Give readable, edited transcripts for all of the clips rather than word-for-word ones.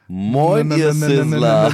Moin, ihr Sizzler.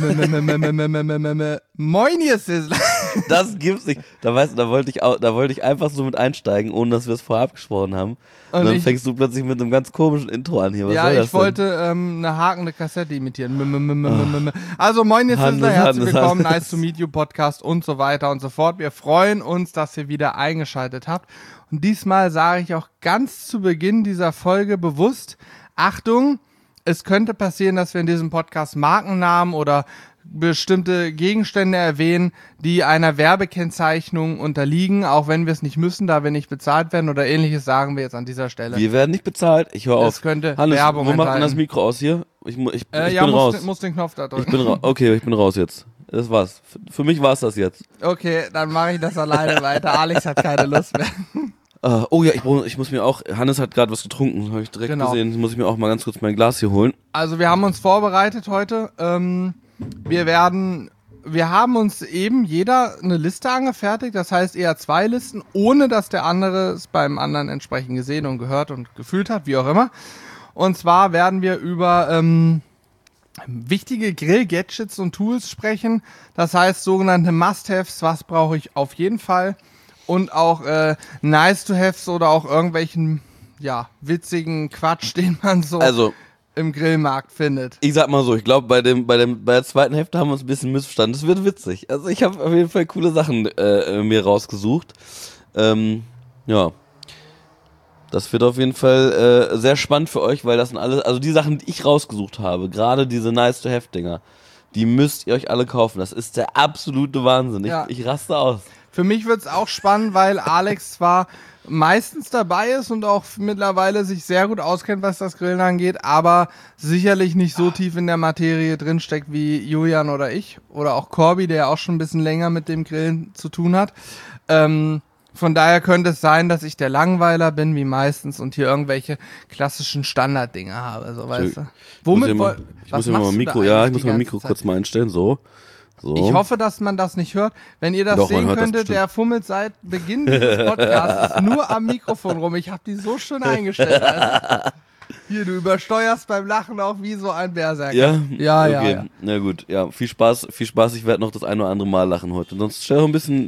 Moin, ihr Sizzler. Das gibt's nicht. Da wollte ich einfach so mit einsteigen, ohne dass wir es vorher abgesprochen haben. Und dann fängst du plötzlich mit einem ganz komischen Intro an hier. Was soll das ich wollte eine hakende Kassette imitieren. Also, moin, ihr Sizzler, herzlich willkommen, Nice to Meet You Podcast und so weiter und so fort. Wir freuen uns, dass ihr wieder eingeschaltet habt. Und diesmal sage ich auch ganz zu Beginn dieser Folge bewusst, Achtung, es könnte passieren, dass wir in diesem Podcast Markennamen oder bestimmte Gegenstände erwähnen, die einer Werbekennzeichnung unterliegen, auch wenn wir es nicht müssen, da wir nicht bezahlt werden oder ähnliches, sagen wir jetzt an dieser Stelle. Wir werden nicht bezahlt, ich höre auf. Es könnte Hannes, Werbung wo macht man enthalten. das Mikro aus hier? Ich bin raus. raus. Muss den Knopf da drücken. Okay, ich bin raus jetzt. Das war's. Für mich war's das jetzt. Okay, dann mache ich das alleine weiter. Alex hat keine Lust mehr. Oh ja, ich muss mir auch, Hannes hat gerade was getrunken, habe ich direkt gesehen, muss ich mir auch mal ganz kurz mein Glas hier holen. Also wir haben uns vorbereitet heute, wir haben uns eben jeder eine Liste angefertigt, das heißt eher 2 Listen, ohne dass der andere es beim anderen entsprechend gesehen und gehört und gefühlt hat, wie auch immer. Und zwar werden wir über wichtige Grill-Gadgets und Tools sprechen, das heißt sogenannte Must-Haves, was brauche ich auf jeden Fall. Und auch Nice-to-Haves oder auch irgendwelchen, witzigen Quatsch, den man so im Grillmarkt findet. Ich sag mal so, ich glaube, bei der zweiten Hälfte haben wir uns ein bisschen missverstanden. Das wird witzig. Also ich habe auf jeden Fall coole Sachen mir rausgesucht. Ja. Das wird auf jeden Fall sehr spannend für euch, weil das sind alles, also die Sachen, die ich rausgesucht habe, gerade diese Nice-to-Have-Dinger, die müsst ihr euch alle kaufen. Das ist der absolute Wahnsinn. Ich raste aus. Für mich wird's auch spannend, weil Alex zwar meistens dabei ist und auch mittlerweile sich sehr gut auskennt, was das Grillen angeht, aber sicherlich nicht so tief in der Materie drinsteckt wie Julian oder ich oder auch Corby, der auch schon ein bisschen länger mit dem Grillen zu tun hat. Von daher könnte es sein, dass ich der Langweiler bin, wie meistens, und hier irgendwelche klassischen Standarddinge habe, so weißt du. Ich muss mein Mikro kurz mal einstellen, so. Ich hoffe, dass man das nicht hört. Wenn ihr das sehen könntet, der fummelt seit Beginn dieses Podcasts nur am Mikrofon rum. Ich habe die so schön eingestellt. Also. Hier, du übersteuerst beim Lachen auch wie so ein Berserker. Ja. Okay. Na gut, ja, viel Spaß. Ich werde noch das ein oder andere Mal lachen heute. Sonst stell doch ein bisschen.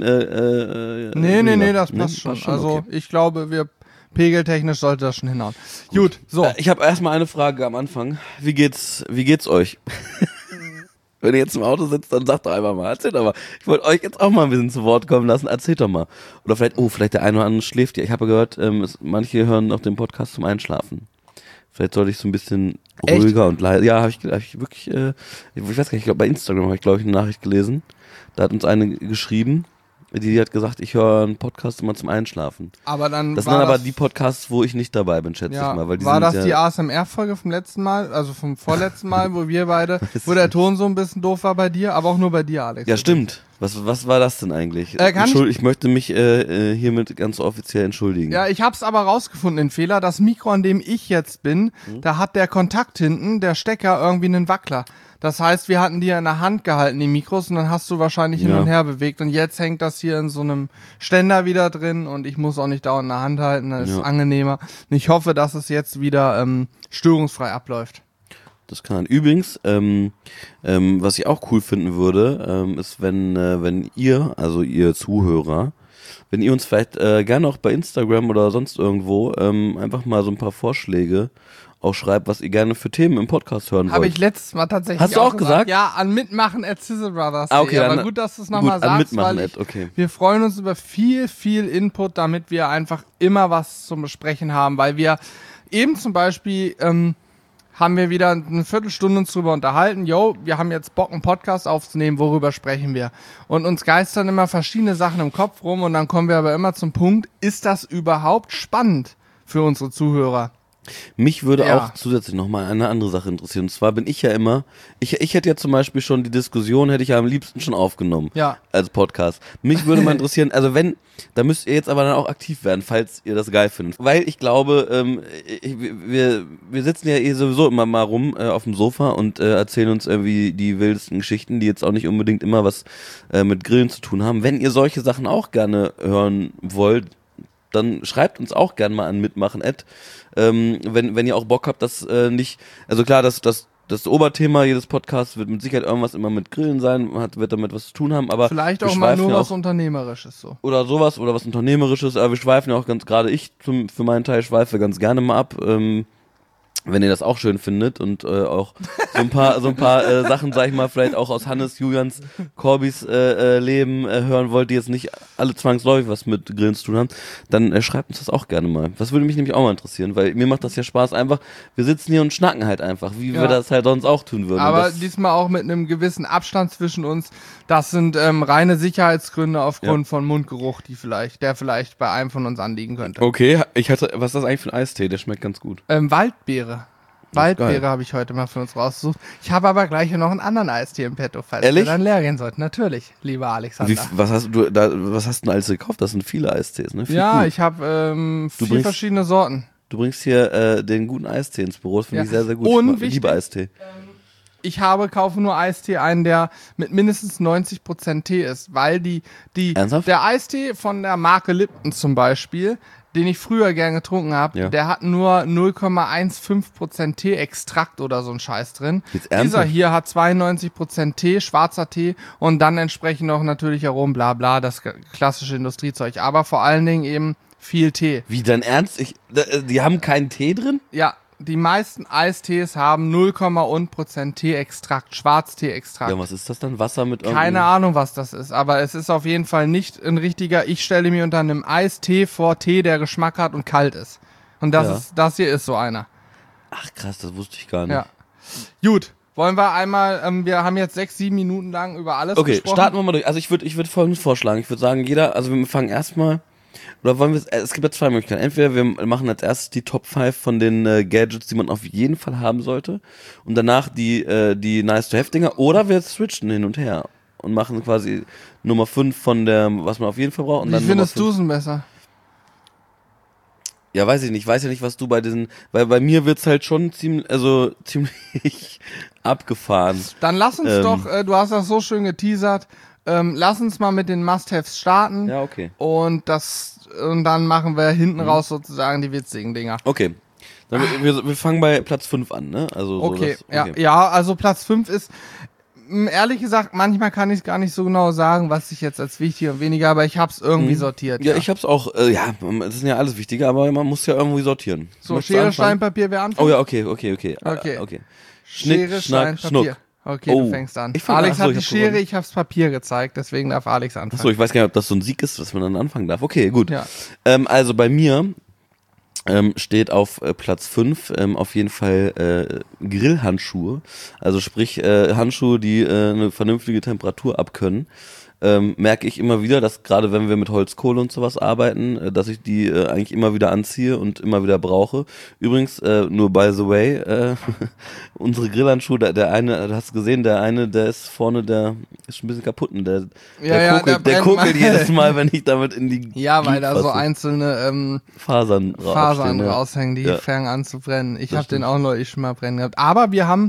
Nee, das passt schon. Also okay. Ich glaube, pegeltechnisch sollte das schon hinhauen. Gut, so. Ich habe erstmal eine Frage am Anfang. Wie geht's euch? Wenn ihr jetzt im Auto sitzt, dann sagt doch einfach mal, erzählt doch mal. Ich wollte euch jetzt auch mal ein bisschen zu Wort kommen lassen, erzählt doch mal. Oder vielleicht der eine oder andere schläft ja. Ich habe gehört, manche hören auf den Podcast zum Einschlafen. Vielleicht sollte ich so ein bisschen ruhiger und leiser. Ja, hab ich wirklich, ich weiß gar nicht, ich glaube bei Instagram habe ich eine Nachricht gelesen. Da hat uns eine geschrieben, die hat gesagt, ich höre einen Podcast immer zum Einschlafen. Aber dann das sind dann aber die Podcasts, wo ich nicht dabei bin, schätze ich mal. Weil die war das die ASMR-Folge vom letzten Mal, also vom vorletzten Mal, wo wir beide, wo der Ton so ein bisschen doof war bei dir, aber auch nur bei dir, Alex. Ja, stimmt. Was war das denn eigentlich? Ich möchte mich hiermit ganz offiziell entschuldigen. Ja, ich hab's aber rausgefunden, den Fehler. Das Mikro, an dem ich jetzt bin, da hat der Kontakt hinten, der Stecker, irgendwie einen Wackler. Das heißt, wir hatten die in der Hand gehalten, die Mikros, und dann hast du wahrscheinlich hin und her bewegt. Und jetzt hängt das hier in so einem Ständer wieder drin und ich muss auch nicht dauernd in der Hand halten, das ist angenehmer. Und ich hoffe, dass es jetzt wieder störungsfrei abläuft. Das kann. Übrigens, was ich auch cool finden würde, ist, wenn ihr, also ihr Zuhörer, wenn ihr uns vielleicht gerne auch bei Instagram oder sonst irgendwo einfach mal so ein paar Vorschläge auch schreibt, was ihr gerne für Themen im Podcast hören wollt. Habe ich letztes Mal tatsächlich Hast du auch gesagt? Ja, an mitmachen@sizzlebrothers. Okay, aber gut, dass du es nochmal sagst, weil wir freuen uns über viel, viel Input, damit wir einfach immer was zum Besprechen haben, weil wir eben zum Beispiel haben wir wieder eine Viertelstunde uns drüber unterhalten. Wir haben jetzt Bock, einen Podcast aufzunehmen, worüber sprechen wir? Und uns geistern immer verschiedene Sachen im Kopf rum und dann kommen wir aber immer zum Punkt, ist das überhaupt spannend für unsere Zuhörer? Mich würde auch zusätzlich nochmal eine andere Sache interessieren. Und zwar bin ich ja immer, ich hätte ja zum Beispiel schon die Diskussion, hätte ich ja am liebsten schon aufgenommen. Ja. Als Podcast. Mich würde mal interessieren, also da müsst ihr jetzt aber dann auch aktiv werden, falls ihr das geil findet. Weil ich glaube, wir sitzen ja sowieso immer mal rum auf dem Sofa und erzählen uns irgendwie die wildesten Geschichten, die jetzt auch nicht unbedingt immer was mit Grillen zu tun haben. Wenn ihr solche Sachen auch gerne hören wollt, dann schreibt uns auch gerne mal an mitmachen. Wenn ihr auch Bock habt, dass nicht, also klar, dass das Oberthema jedes Podcasts wird mit Sicherheit irgendwas immer mit Grillen sein, wird damit was zu tun haben, aber vielleicht auch mal nur was Unternehmerisches so. Oder sowas, oder was Unternehmerisches, aber wir schweifen ja auch gerade für meinen Teil schweife ganz gerne mal ab, wenn ihr das auch schön findet und auch so ein paar Sachen, sag ich mal, vielleicht auch aus Hannes, Julians, Corbys Leben hören wollt, die jetzt nicht alle zwangsläufig was mit Grillen zu tun haben, dann schreibt uns das auch gerne mal. Das würde mich nämlich auch mal interessieren, weil mir macht das ja Spaß einfach. Wir sitzen hier und schnacken halt einfach, wie wir das halt sonst auch tun würden. Aber diesmal auch mit einem gewissen Abstand zwischen uns. Das sind reine Sicherheitsgründe aufgrund von Mundgeruch, der vielleicht bei einem von uns anliegen könnte. Okay, was ist das eigentlich für ein Eistee? Der schmeckt ganz gut. Waldbeere. Waldbeere habe ich heute mal für uns rausgesucht. Ich habe aber gleich noch einen anderen Eistee im Petto, falls wir dann leer gehen sollten. Natürlich, lieber Alexander. Was hast du denn alles gekauft? Das sind viele Eistees, ne? Ja, ich habe 4 verschiedene Sorten. Du bringst hier den guten Eistee ins Büro, das finde ich sehr, sehr gut. Und ich liebe Eistee. Ich kaufe nur Eistee einen, der mit mindestens 90% Tee ist, weil der Eistee von der Marke Lipton zum Beispiel, den ich früher gern getrunken habe, der hat nur 0,15% Tee-Extrakt oder so ein Scheiß drin. Dieser hier hat 92% Tee, schwarzer Tee und dann entsprechend noch natürlich Aromen, bla bla, das klassische Industriezeug. Aber vor allen Dingen eben viel Tee. Wie, dein Ernst? Die haben keinen Tee drin? Ja. Die meisten Eistees haben 0,1% Tee-Extrakt, Schwarztee-Extrakt. Ja, was ist das dann? Wasser mit Keine Ahnung, was das ist, aber es ist auf jeden Fall nicht ein richtiger, ich stelle mir unter einem Eistee vor Tee, der Geschmack hat und kalt ist. Und das hier ist so einer. Ach krass, das wusste ich gar nicht. Ja. Gut, wollen wir einmal, wir haben jetzt 6-7 Minuten lang über alles gesprochen. Okay, starten wir mal durch. Also ich würde Folgendes vorschlagen. Ich würde sagen, wir fangen erstmal. Oder wollen wir es gibt ja 2 Möglichkeiten. Entweder wir machen als erstes die Top 5 von den Gadgets, die man auf jeden Fall haben sollte. Und danach die Nice-to-Have-Dinger. Oder wir switchen hin und her. Und machen quasi Nummer 5 von der, was man auf jeden Fall braucht. Und Wie findest du es denn besser? Ja, weiß ich nicht. Ich weiß ja nicht, was du bei diesen, weil bei mir wird's halt schon ziemlich abgefahren. Dann lass uns doch, du hast das so schön geteasert, lass uns mal mit den Must-Haves starten. Ja, okay. Und dann machen wir hinten raus sozusagen die witzigen Dinger. Okay. Dann wir fangen bei Platz 5 an, ne? Also so okay. Ja, also Platz 5 ist, ehrlich gesagt, manchmal kann ich es gar nicht so genau sagen, was ich jetzt als wichtig und weniger, aber ich hab's irgendwie sortiert. Ja, ich hab's auch, das sind ja alles wichtige, aber man muss ja irgendwie sortieren. So, Schere, Stein, Papier, wer anfängt? Oh ja, okay. Schere, Stein, Papier. Schnuck. Okay, du fängst an. Alex hat die Schere, ich hab's Papier gezeigt, deswegen darf Alex anfangen. Achso, ich weiß gar nicht, ob das so ein Sieg ist, dass man dann anfangen darf. Okay, gut. Ja. Also bei mir steht auf Platz 5 auf jeden Fall Grillhandschuhe. Also sprich Handschuhe, die eine vernünftige Temperatur abkönnen. Merke ich immer wieder, dass gerade wenn wir mit Holzkohle und sowas arbeiten, dass ich die eigentlich immer wieder anziehe und immer wieder brauche. Übrigens, nur by the way, unsere Grillhandschuhe, der eine, du hast gesehen, der ist vorne, der ist schon ein bisschen kaputt. Der kokelt jedes Mal, wenn ich damit in die Ja, weil da so einzelne Fasern raushängen, die fangen an zu brennen. Ich habe den auch neulich schon mal brennen gehabt. Aber wir haben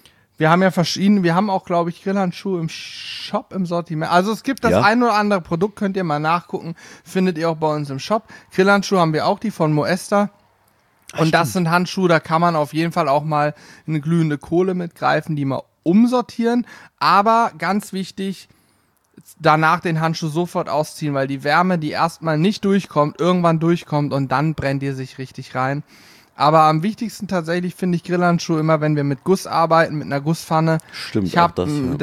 ja verschiedene, wir haben auch, glaube ich, Grillhandschuhe im Shop im Sortiment. Also es gibt das ein oder andere Produkt, könnt ihr mal nachgucken, findet ihr auch bei uns im Shop. Grillhandschuhe haben wir auch, die von Moesta. Und das sind Handschuhe, da kann man auf jeden Fall auch mal eine glühende Kohle mitgreifen, die mal umsortieren. Aber ganz wichtig, danach den Handschuh sofort ausziehen, weil die Wärme, die erstmal nicht durchkommt, irgendwann durchkommt und dann brennt ihr sich richtig rein. Aber am wichtigsten tatsächlich finde ich Grillhandschuhe immer, wenn wir mit Guss arbeiten, mit einer Gusspfanne. Stimmt, ich habe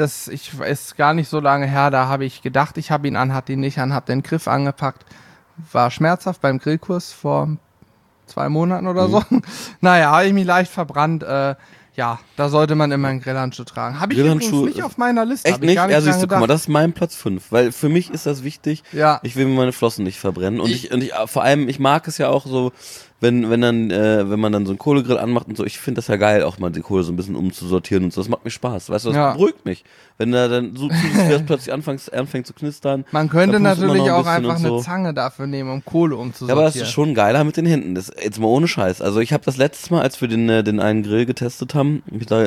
ist gar nicht so lange her, da habe ich gedacht, ich habe ihn an, hatte ihn nicht an, habe den Griff angepackt. War schmerzhaft beim Grillkurs vor 2 Monaten oder so. Naja, habe ich mich leicht verbrannt. Ja, da sollte man immer einen Grillhandschuh tragen. Habe ich übrigens nicht auf meiner Liste. Echt nicht? Ja, siehst du, guck mal, das ist mein Platz 5. Weil für mich ist das wichtig. Ja. Ich will mir meine Flossen nicht verbrennen. Und ich vor allem, ich mag es ja auch so, wenn man dann so einen Kohlegrill anmacht und so, ich finde das ja geil, auch mal die Kohle so ein bisschen umzusortieren und so. Das macht mir Spaß. Weißt du, das beruhigt mich. Wenn da dann so plötzlich anfängt zu knistern. Man könnte natürlich auch einfach eine Zange dafür nehmen, um Kohle umzusortieren. Ja, aber das ist schon geiler mit den Händen. Das jetzt mal ohne Scheiß. Also ich habe das letztes Mal, als wir den einen Grill getestet haben,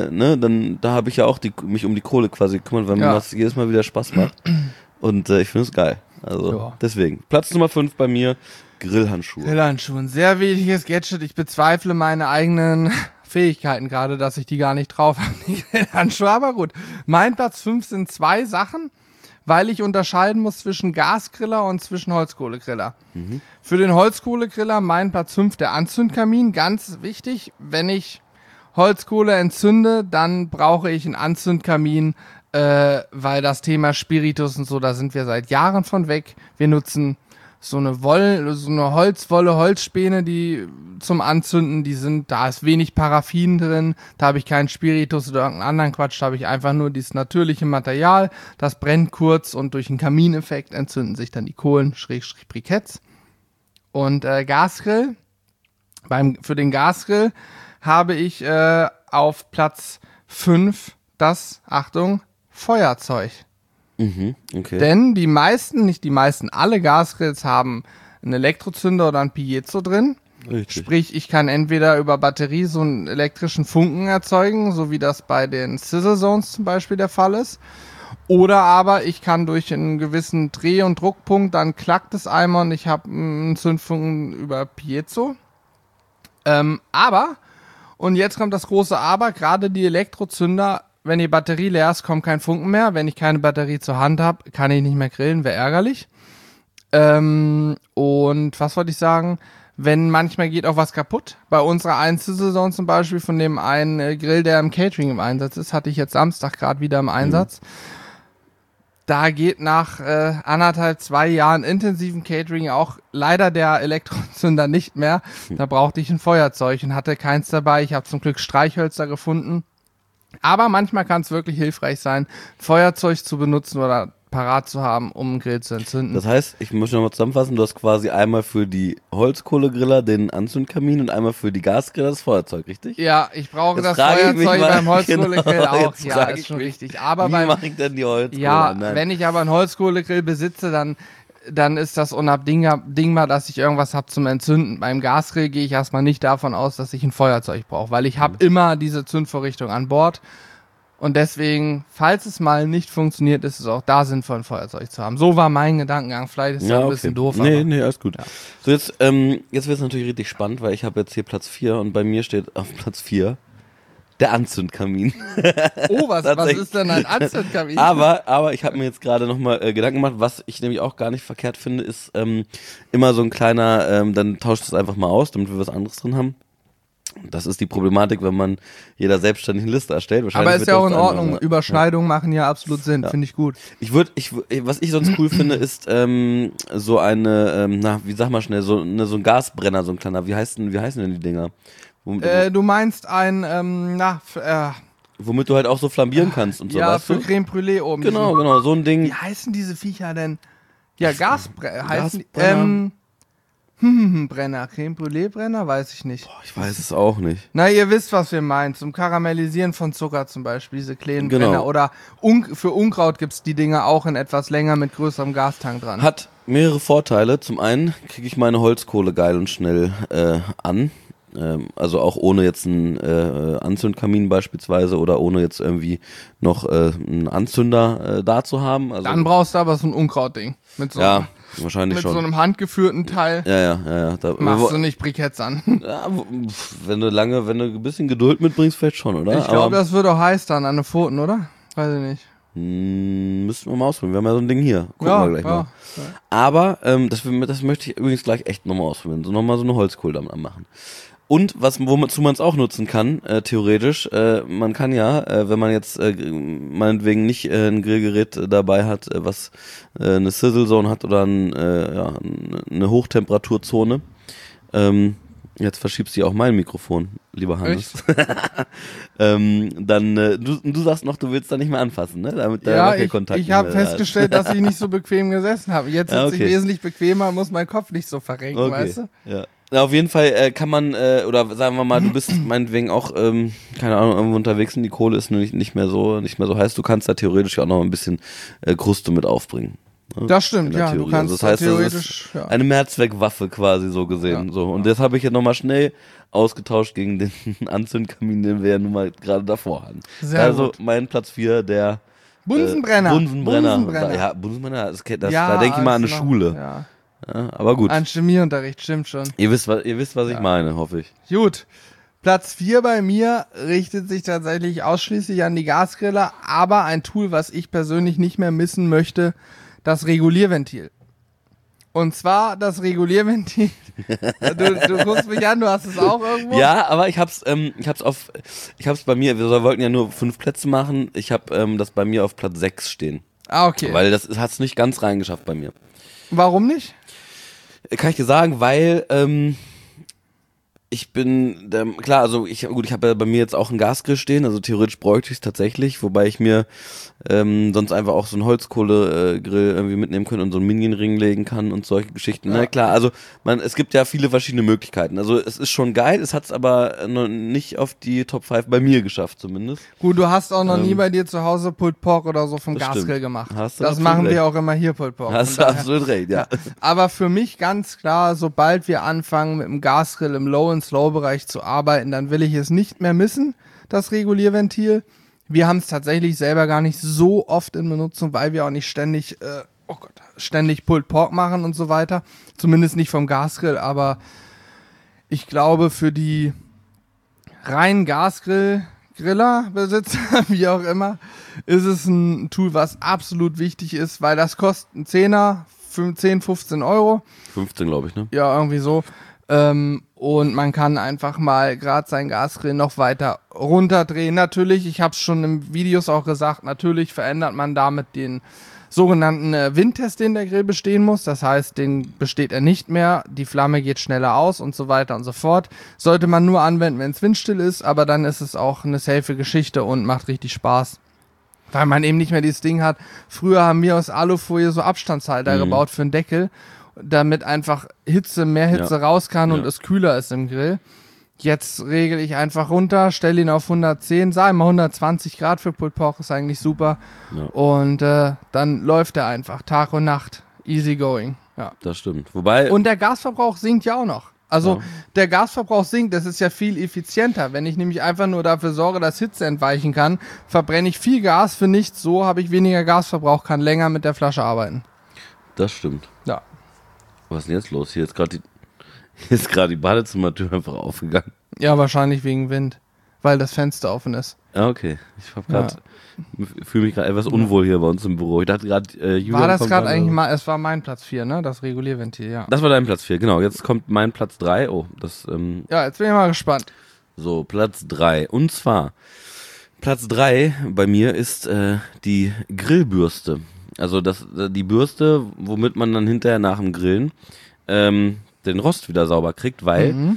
da habe ich ja auch mich um die Kohle quasi gekümmert, weil mir das jedes Mal wieder Spaß macht. Und ich finde es geil. Also deswegen. Platz Nummer 5 bei mir. Grillhandschuhe. Grillhandschuhe, ein sehr wichtiges Gadget. Ich bezweifle meine eigenen Fähigkeiten gerade, dass ich die gar nicht drauf habe, die Grillhandschuhe, aber gut. Mein Platz 5 sind 2 Sachen, weil ich unterscheiden muss zwischen Gasgriller und zwischen Holzkohlegriller. Für den Holzkohlegriller mein Platz 5 der Anzündkamin, ganz wichtig, wenn ich Holzkohle entzünde, dann brauche ich einen Anzündkamin, weil das Thema Spiritus und so, da sind wir seit Jahren von weg. Wir nutzen so eine Holzwolle, Holzspäne, die zum Anzünden, da ist wenig Paraffin drin, da habe ich keinen Spiritus oder irgendeinen anderen Quatsch, da habe ich einfach nur dieses natürliche Material, das brennt kurz und durch einen Kamineffekt entzünden sich dann die Kohlen, Briketts. Und Gasgrill, für den Gasgrill habe ich auf Platz 5 das, Achtung, Feuerzeug. Okay. Denn alle Gasgrills haben einen Elektrozünder oder einen Piezo drin. Richtig. Sprich, ich kann entweder über Batterie so einen elektrischen Funken erzeugen, so wie das bei den Sizzle Zones zum Beispiel der Fall ist. Oder aber ich kann durch einen gewissen Dreh- und Druckpunkt, dann klackt es einmal und ich habe einen Zündfunken über Piezo. Aber, und jetzt kommt das große Aber, gerade die Elektrozünder, wenn die Batterie leer ist, kommt kein Funken mehr. Wenn ich keine Batterie zur Hand habe, kann ich nicht mehr grillen, wäre ärgerlich. Und was wollte ich sagen? Wenn manchmal geht auch was kaputt. Bei unserer einen Saison zum Beispiel, von dem einen Grill, der im Catering im Einsatz ist, hatte ich jetzt Samstag gerade wieder im Einsatz. Da geht nach 2 Jahren intensiven Catering auch leider der Elektrozünder nicht mehr. Da brauchte ich ein Feuerzeug und hatte keins dabei. Ich habe zum Glück Streichhölzer gefunden. Aber manchmal kann es wirklich hilfreich sein, Feuerzeug zu benutzen oder parat zu haben, um einen Grill zu entzünden. Das heißt, ich muss nochmal zusammenfassen, du hast quasi einmal für die Holzkohlegriller den Anzündkamin und einmal für die Gasgriller das Feuerzeug, richtig? Ja, ich brauche das frage ich mich Feuerzeug mal, beim Holzkohlegrill genau, auch. jetzt Ja, frage ist ich schon mich, richtig. Aber Wie mache ich denn die Holzkohle? ja, Nein. wenn ich aber einen Holzkohlegrill besitze, dann ist das unabdingbar, dass ich irgendwas habe zum Entzünden. Beim Gasgrill gehe ich erstmal nicht davon aus, dass ich ein Feuerzeug brauche, weil ich habe immer diese Zündvorrichtung an Bord. Und deswegen, falls es mal nicht funktioniert, ist es auch da sinnvoll, ein Feuerzeug zu haben. So war mein Gedankengang. Vielleicht ist das ein bisschen doof. Nee, alles gut. Ja. So, jetzt wird es natürlich richtig spannend, weil ich habe jetzt hier Platz 4 und bei mir steht auf Platz 4 der Anzündkamin. Oh, was ist denn ein Anzündkamin? Aber ich habe mir jetzt gerade nochmal Gedanken gemacht, was ich nämlich auch gar nicht verkehrt finde, ist immer so ein kleiner, dann tauscht es einfach mal aus, damit wir was anderes drin haben. Das ist die Problematik, wenn man jeder selbstständig eine Liste erstellt. Aber ist ja auch in Ordnung. Überschneidungen machen ja absolut Sinn, finde ich gut. Was ich sonst cool finde, ist so eine, wie sag mal schnell, so ein Gasbrenner, so ein kleiner. Wie heißen denn die Dinger? Du meinst womit du halt auch so flambieren kannst und so, ja, weißt du? für Creme Brûlée oben. Genau, so ein Ding. Wie heißen diese Viecher denn? Ja, Gasbrenner. Brenner, Creme Brûlée Brenner, weiß ich nicht. Boah, ich weiß es auch nicht. Na, ihr wisst, was wir meinen. Zum Karamellisieren von Zucker zum Beispiel, diese kleinen Genau. Brenner. Oder für Unkraut gibt's die Dinger auch in etwas länger mit größerem Gastank dran. Hat mehrere Vorteile. Zum einen kriege ich meine Holzkohle geil und schnell an. Also auch ohne jetzt einen Anzündkamin beispielsweise oder ohne jetzt irgendwie noch einen Anzünder da zu haben. Also, Dann brauchst du aber so ein Unkrautding. Mit so ja, wahrscheinlich mit schon. so einem handgeführten Teil. Ja. Machst du nicht Briketts an. Ja, wenn du ein bisschen Geduld mitbringst, vielleicht schon, oder? Ich glaube, das wird auch heiß dann an den Pfoten, oder? Weiß ich nicht. Müssten wir mal ausprobieren. Wir haben ja so ein Ding hier. Gucken wir gleich mal. Ja. Aber das möchte ich übrigens gleich echt nochmal ausprobieren. So nochmal so eine Holzkohle damit machen. Und wozu man es auch nutzen kann, theoretisch, man kann ja, wenn man jetzt meinetwegen nicht ein Grillgerät dabei hat, was eine Sizzle Zone hat oder eine Hochtemperaturzone, jetzt verschiebst du ja auch mein Mikrofon, lieber Hannes. Dann, du sagst noch, du willst da nicht mehr anfassen, ne? Damit Ja, kein Kontakt ich habe mehr festgestellt, dass ich nicht so bequem gesessen habe. Jetzt sitze ich okay. wesentlich bequemer, muss mein Kopf nicht so verrenken, Okay. weißt du? Ja. Na, auf jeden Fall kann man, oder sagen wir mal, du bist meinetwegen auch, keine Ahnung, irgendwo unterwegs und die Kohle ist nicht mehr so heiß. Du kannst da theoretisch auch noch ein bisschen Kruste mit aufbringen. Ne? Das stimmt, ja. Theorie. Du kannst also das heißt, theoretisch. das ist Ja. eine Mehrzweckwaffe quasi so gesehen. Ja. So. Und das habe ich jetzt nochmal schnell ausgetauscht gegen den Anzündkamin, den wir ja nun mal gerade davor hatten. Sehr also gut. mein Platz 4, der Bunsenbrenner. Bunsenbrenner. Ja, Bunsenbrenner, da denke ich mal an eine Schule. Ja. Ja, aber gut. An Chemieunterricht, stimmt schon. Ihr wisst, was ich meine, hoffe ich. Gut. Platz 4 bei mir richtet sich tatsächlich ausschließlich an die Gasgriller, aber ein Tool, was ich persönlich nicht mehr missen möchte, das Regulierventil. Und zwar das Regulierventil. Du guckst mich an, du hast es auch irgendwo? Ja, aber ich hab's bei mir, wir wollten ja nur 5 Plätze machen, ich hab das bei mir auf Platz 6 stehen. Ah, okay. Weil das hat's nicht ganz reingeschafft bei mir. Warum nicht? Kann ich dir sagen, weil ich bin, klar, also ich habe ja bei mir jetzt auch einen Gasgrill stehen, also theoretisch bräuchte ich es tatsächlich, wobei ich mir sonst einfach auch so einen Holzkohlegrill irgendwie mitnehmen könnte und so einen Minion-Ring legen kann und solche Geschichten. Ja. Na klar, also es gibt ja viele verschiedene Möglichkeiten. Also es ist schon geil, es hat es aber noch nicht auf die Top 5 bei mir geschafft zumindest. Gut, du hast auch noch nie bei dir zu Hause Pulled Pork oder so vom Gasgrill gemacht. Das machen wir auch immer hier, Pulled Pork. Hast du absolut recht, ja. Aber für mich ganz klar, sobald wir anfangen mit dem Gasgrill im Low- und Slow-Bereich zu arbeiten, dann will ich es nicht mehr missen, das Regulierventil. Wir haben es tatsächlich selber gar nicht so oft in Benutzung, weil wir auch nicht ständig Pulled Pork machen und so weiter. Zumindest nicht vom Gasgrill, aber ich glaube für die reinen Gasgriller-Besitzer, wie auch immer, ist es ein Tool, was absolut wichtig ist, weil das kostet einen 10er, 10, 15 Euro. 15, glaube ich, ne? Ja, irgendwie so. Und man kann einfach mal gerade sein Gasgrill noch weiter runterdrehen. Natürlich, ich habe es schon in Videos auch gesagt, natürlich verändert man damit den sogenannten Windtest, den der Grill bestehen muss. Das heißt, den besteht er nicht mehr, die Flamme geht schneller aus und so weiter und so fort. Sollte man nur anwenden, wenn es windstill ist, aber dann ist es auch eine safe Geschichte und macht richtig Spaß. Weil man eben nicht mehr dieses Ding hat. Früher haben wir aus Alufolie so Abstandshalter gebaut für den Deckel, damit einfach mehr Hitze raus kann und es kühler ist im Grill. Jetzt regel ich einfach runter, stelle ihn auf 110, sag immer 120 Grad für Pulled Pork, ist eigentlich super. Ja. Und dann läuft er einfach Tag und Nacht, easy going. Ja. Das stimmt. Und der Gasverbrauch sinkt ja auch noch. Also der Gasverbrauch sinkt, das ist ja viel effizienter. Wenn ich nämlich einfach nur dafür sorge, dass Hitze entweichen kann, verbrenne ich viel Gas für nichts, so habe ich weniger Gasverbrauch, kann länger mit der Flasche arbeiten. Das stimmt. Ja. Was ist denn jetzt los? Hier ist gerade die Badezimmertür einfach aufgegangen. Ja, wahrscheinlich wegen Wind, weil das Fenster offen ist. Ah, okay. Ich fühle mich gerade etwas unwohl hier bei uns im Büro. Ich dachte gerade, Julian war das gerade eigentlich mal, es war mein Platz 4, ne? Das Regulierventil, ja. Das war dein Platz 4, genau. Jetzt kommt mein Platz 3. Oh, ja, jetzt bin ich mal gespannt. So, Platz 3. Und zwar, Platz 3 bei mir ist die Grillbürste. Also die Bürste, womit man dann hinterher nach dem Grillen den Rost wieder sauber kriegt, weil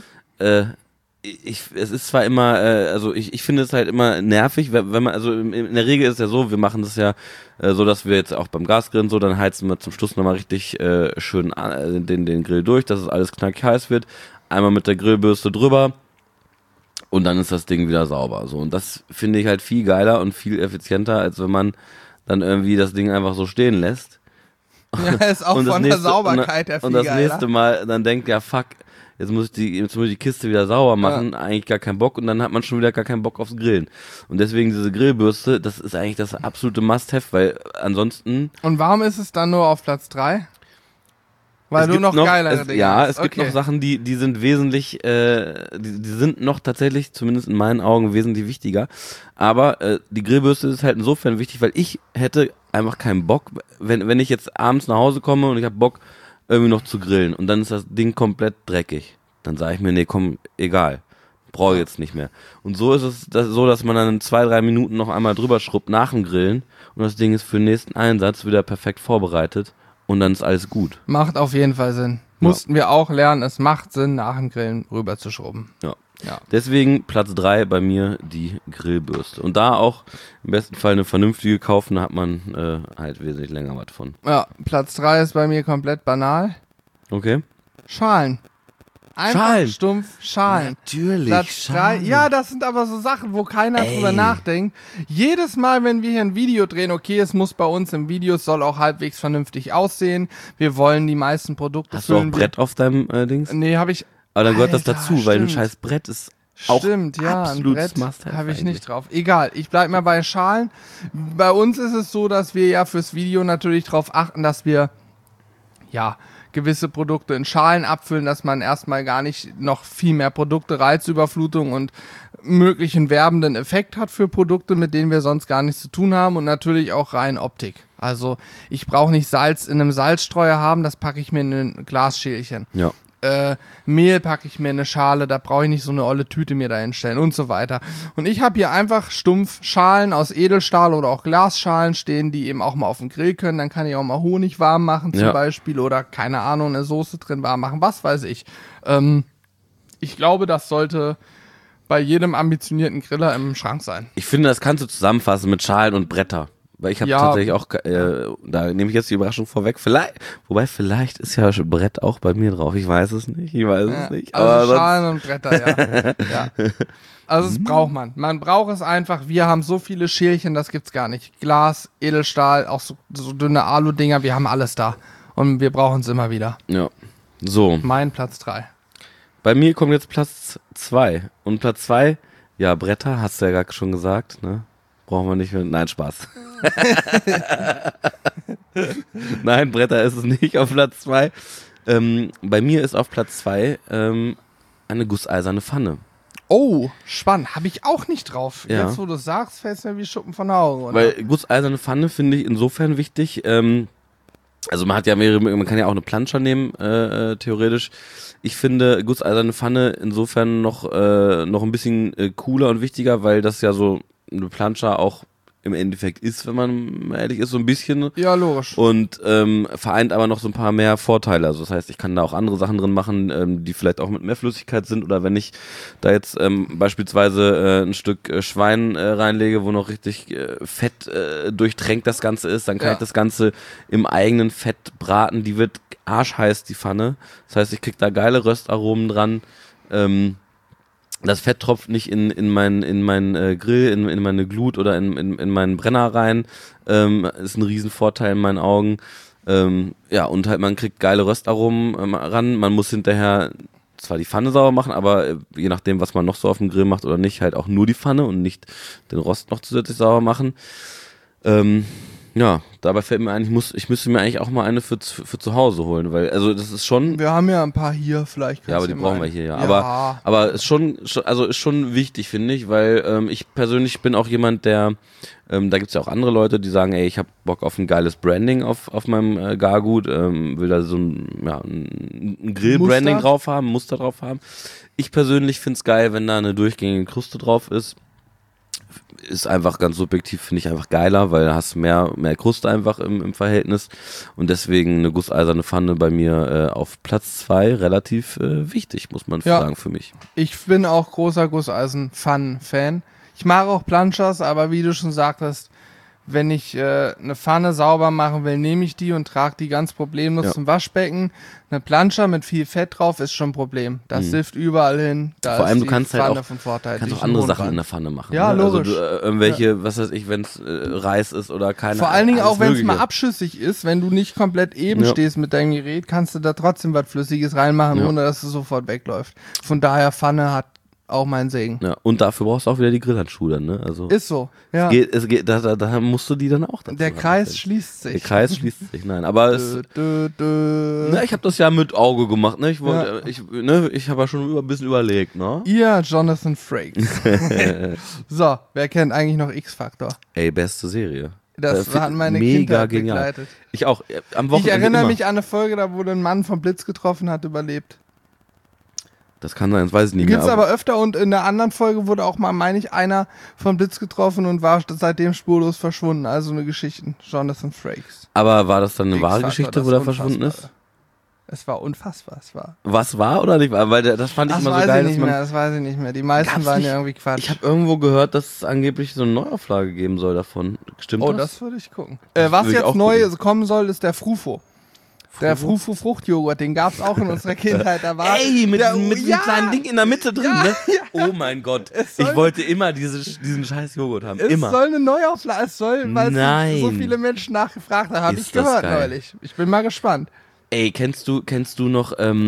es ist zwar immer, ich finde es halt immer nervig, wenn man, also in der Regel ist es ja so, wir machen das ja so, dass wir jetzt auch beim Gasgrillen so, dann heizen wir zum Schluss nochmal richtig schön den Grill durch, dass es alles knackig heiß wird, einmal mit der Grillbürste drüber und dann ist das Ding wieder sauber. So, und das finde ich halt viel geiler und viel effizienter, als wenn man dann irgendwie das Ding einfach so stehen lässt. Ja, ist auch von der Sauberkeit her viel geiler. Und das nächste Mal dann denkt, ja fuck, jetzt muss ich die Kiste wieder sauber machen, eigentlich gar keinen Bock und dann hat man schon wieder gar keinen Bock aufs Grillen. Und deswegen diese Grillbürste, das ist eigentlich das absolute Must-Have, weil ansonsten... Und warum ist es dann nur auf Platz 3? Weil du noch geilere Dinge hast. Es gibt noch Sachen, die sind wesentlich, die sind noch tatsächlich, zumindest in meinen Augen, wesentlich wichtiger. Aber die Grillbürste ist halt insofern wichtig, weil ich hätte einfach keinen Bock, wenn ich jetzt abends nach Hause komme und ich habe Bock, irgendwie noch zu grillen und dann ist das Ding komplett dreckig. Dann sage ich mir, nee, komm, egal. Brauche ich jetzt nicht mehr. Und so ist es so, dass man dann in 2-3 Minuten noch einmal drüber schrubbt nach dem Grillen und das Ding ist für den nächsten Einsatz wieder perfekt vorbereitet. Und dann ist alles gut. Macht auf jeden Fall Sinn. Mussten wir auch lernen, es macht Sinn, nach dem Grillen rüber zu schrubben. Ja. Deswegen Platz 3 bei mir die Grillbürste. Und da auch im besten Fall eine vernünftige kaufen, da hat man halt wesentlich länger was von. Ja, Platz 3 ist bei mir komplett banal. Okay. Schalen. Einfach stumpf Schalen. Natürlich. Platz 3. Ja, das sind aber so Sachen, wo keiner drüber nachdenkt. Jedes Mal, wenn wir hier ein Video drehen, okay, es muss bei uns im Video, es soll auch halbwegs vernünftig aussehen. Wir wollen die meisten Produkte füllen. Hast du auch Brett auf deinem Dings? Nee, habe ich. Aber dann gehört das dazu, weil ein scheiß Brett ist auch absolut ein Brett habe ich nicht drauf. Egal, ich bleib mal bei Schalen. Bei uns ist es so, dass wir ja fürs Video natürlich darauf achten, dass wir gewisse Produkte in Schalen abfüllen, dass man erstmal gar nicht noch viel mehr Produkte, Reizüberflutung und möglichen werbenden Effekt hat für Produkte, mit denen wir sonst gar nichts zu tun haben und natürlich auch rein Optik. Also ich brauche nicht Salz in einem Salzstreuer haben, das packe ich mir in ein Glasschälchen. Ja. Mehl packe ich mir in eine Schale, da brauche ich nicht so eine olle Tüte mir da hinstellen und so weiter. Und ich habe hier einfach stumpf Schalen aus Edelstahl oder auch Glasschalen stehen, die eben auch mal auf den Grill können. Dann kann ich auch mal Honig warm machen zum Beispiel oder keine Ahnung, eine Soße drin warm machen, was weiß ich. Ich glaube, das sollte bei jedem ambitionierten Griller im Schrank sein. Ich finde, das kannst du zusammenfassen mit Schalen und Bretter. Weil ich habe tatsächlich auch, da nehme ich jetzt die Überraschung vorweg, vielleicht ist ja Brett auch bei mir drauf, ich weiß es nicht, Also Schalen und Bretter, ja. Also das braucht man braucht es einfach, wir haben so viele Schälchen, das gibt's gar nicht. Glas, Edelstahl, auch so dünne Alu-Dinger, wir haben alles da und wir brauchen es immer wieder. Ja, so. Mein Platz 3. Bei mir kommt jetzt Platz 2 und Platz 2, ja, Bretter, hast du ja gerade schon gesagt, ne? Brauchen wir nicht mehr. Nein, Spaß. Nein, Bretter ist es nicht auf Platz 2. Bei mir ist auf Platz 2 eine gusseiserne Pfanne. Oh, spannend. Habe ich auch nicht drauf. Ja. Jetzt, wo du es sagst, fällt es mir wie Schuppen von den Augen. Oder? Weil gusseiserne Pfanne finde ich insofern wichtig. Also man hat ja man kann ja auch eine Planscher nehmen, theoretisch. Ich finde gusseiserne Pfanne insofern noch ein bisschen cooler und wichtiger, weil das ja so eine Planscher auch im Endeffekt ist, wenn man ehrlich ist, so ein bisschen. Ja, logisch. Und vereint aber noch so ein paar mehr Vorteile. Also das heißt, ich kann da auch andere Sachen drin machen, die vielleicht auch mit mehr Flüssigkeit sind. Oder wenn ich da jetzt beispielsweise ein Stück Schwein reinlege, wo noch richtig Fett durchtränkt das Ganze ist, dann kann ich das Ganze im eigenen Fett braten. Die wird arschheiß, die Pfanne. Das heißt, ich krieg da geile Röstaromen dran. Das Fett tropft nicht in meinen Grill, in meine Glut oder in meinen Brenner rein. Ist ein Riesenvorteil in meinen Augen. Ja, und halt man kriegt geile Röstaromen ran. Man muss hinterher zwar die Pfanne sauber machen, aber je nachdem, was man noch so auf dem Grill macht oder nicht, halt auch nur die Pfanne und nicht den Rost noch zusätzlich sauber machen. Ja, dabei fällt mir ein, ich müsste mir eigentlich auch mal eine für zu Hause holen, weil, also das ist schon... Wir haben ja ein paar hier, vielleicht. Ja, aber die brauchen wir hier, ja. Aber ist schon wichtig, finde ich, weil ich persönlich bin auch jemand, der, da gibt's ja auch andere Leute, die sagen, ey, ich hab Bock auf ein geiles Branding auf meinem Gargut, will da so ein Grill-Branding drauf haben, Muster drauf haben. Ich persönlich find's geil, wenn da eine durchgängige Kruste drauf ist. Ist einfach ganz subjektiv, finde ich einfach geiler, weil da hast du mehr Kruste einfach im Verhältnis und deswegen eine gusseiserne Pfanne bei mir auf Platz 2 relativ wichtig, muss man sagen, für mich. Ich bin auch großer Gusseisenpfannen-Fan. Ich mag auch Planchas, aber wie du schon sagtest, wenn ich eine Pfanne sauber machen will, nehme ich die und trage die ganz problemlos zum Waschbecken. Eine Planscher mit viel Fett drauf ist schon ein Problem. Das sifft überall hin. Da vor allem, ist du kannst Pfanne halt auch, von Vorteil. kannst auch andere Sachen in der Pfanne machen. Ja, ne? logisch. Also irgendwelche, was weiß ich, wenn es Reis ist oder keine Vor allen Dingen auch, wenn es Mögliche. mal abschüssig ist, wenn du nicht komplett eben stehst mit deinem Gerät, kannst du da trotzdem was Flüssiges reinmachen, ohne dass es sofort wegläuft. Von daher, Pfanne hat auch meinen Segen. Ja, und dafür brauchst du auch wieder die Grillhandschuhe dann, ne? Also ist so, ja. Es geht, da musst du die dann auch dazu Der haben. Kreis schließt sich. Der Kreis schließt sich, nein. Aber ich habe das ja mit Auge gemacht, ne? Ich habe ja schon ein bisschen überlegt, ne? Ihr Jonathan Frakes. So, wer kennt eigentlich noch X-Factor? Ey, beste Serie. Das hat meine mega Kindheit genial. begleitet. Ich auch. Am Wochenende Ich erinnere immer. mich an eine Folge, da wurde ein Mann vom Blitz getroffen, hat überlebt. Das kann sein, das weiß ich nicht Gibt's mehr. aber öfter und in der anderen Folge wurde auch mal, meine ich, einer vom Blitz getroffen und war seitdem spurlos verschwunden. Also eine Geschichte. Jonathan Frakes. Aber war das dann eine wahre X-Factor, Geschichte, das wo der verschwunden ist? Es war unfassbar. Was war oder nicht war? Weil das fand ich immer so geil. Das weiß ich nicht mehr. Die meisten waren ja irgendwie Quatsch. Ich habe irgendwo gehört, dass es angeblich so eine Neuauflage geben soll davon. Stimmt das? Oh, das würde ich gucken. Was jetzt neu kommen soll, ist der Frufo. Der Frufu-Fruchtjoghurt, den gab's auch in unserer Kindheit. Da war mit einem kleinen Ding in der Mitte drin, ne? Ja. Oh mein Gott. Ich wollte immer diesen scheiß Joghurt haben. Es soll eine Neuauflage, weil so viele Menschen nachgefragt haben. Habe ich gehört neulich. Ich bin mal gespannt. Ey, kennst du noch,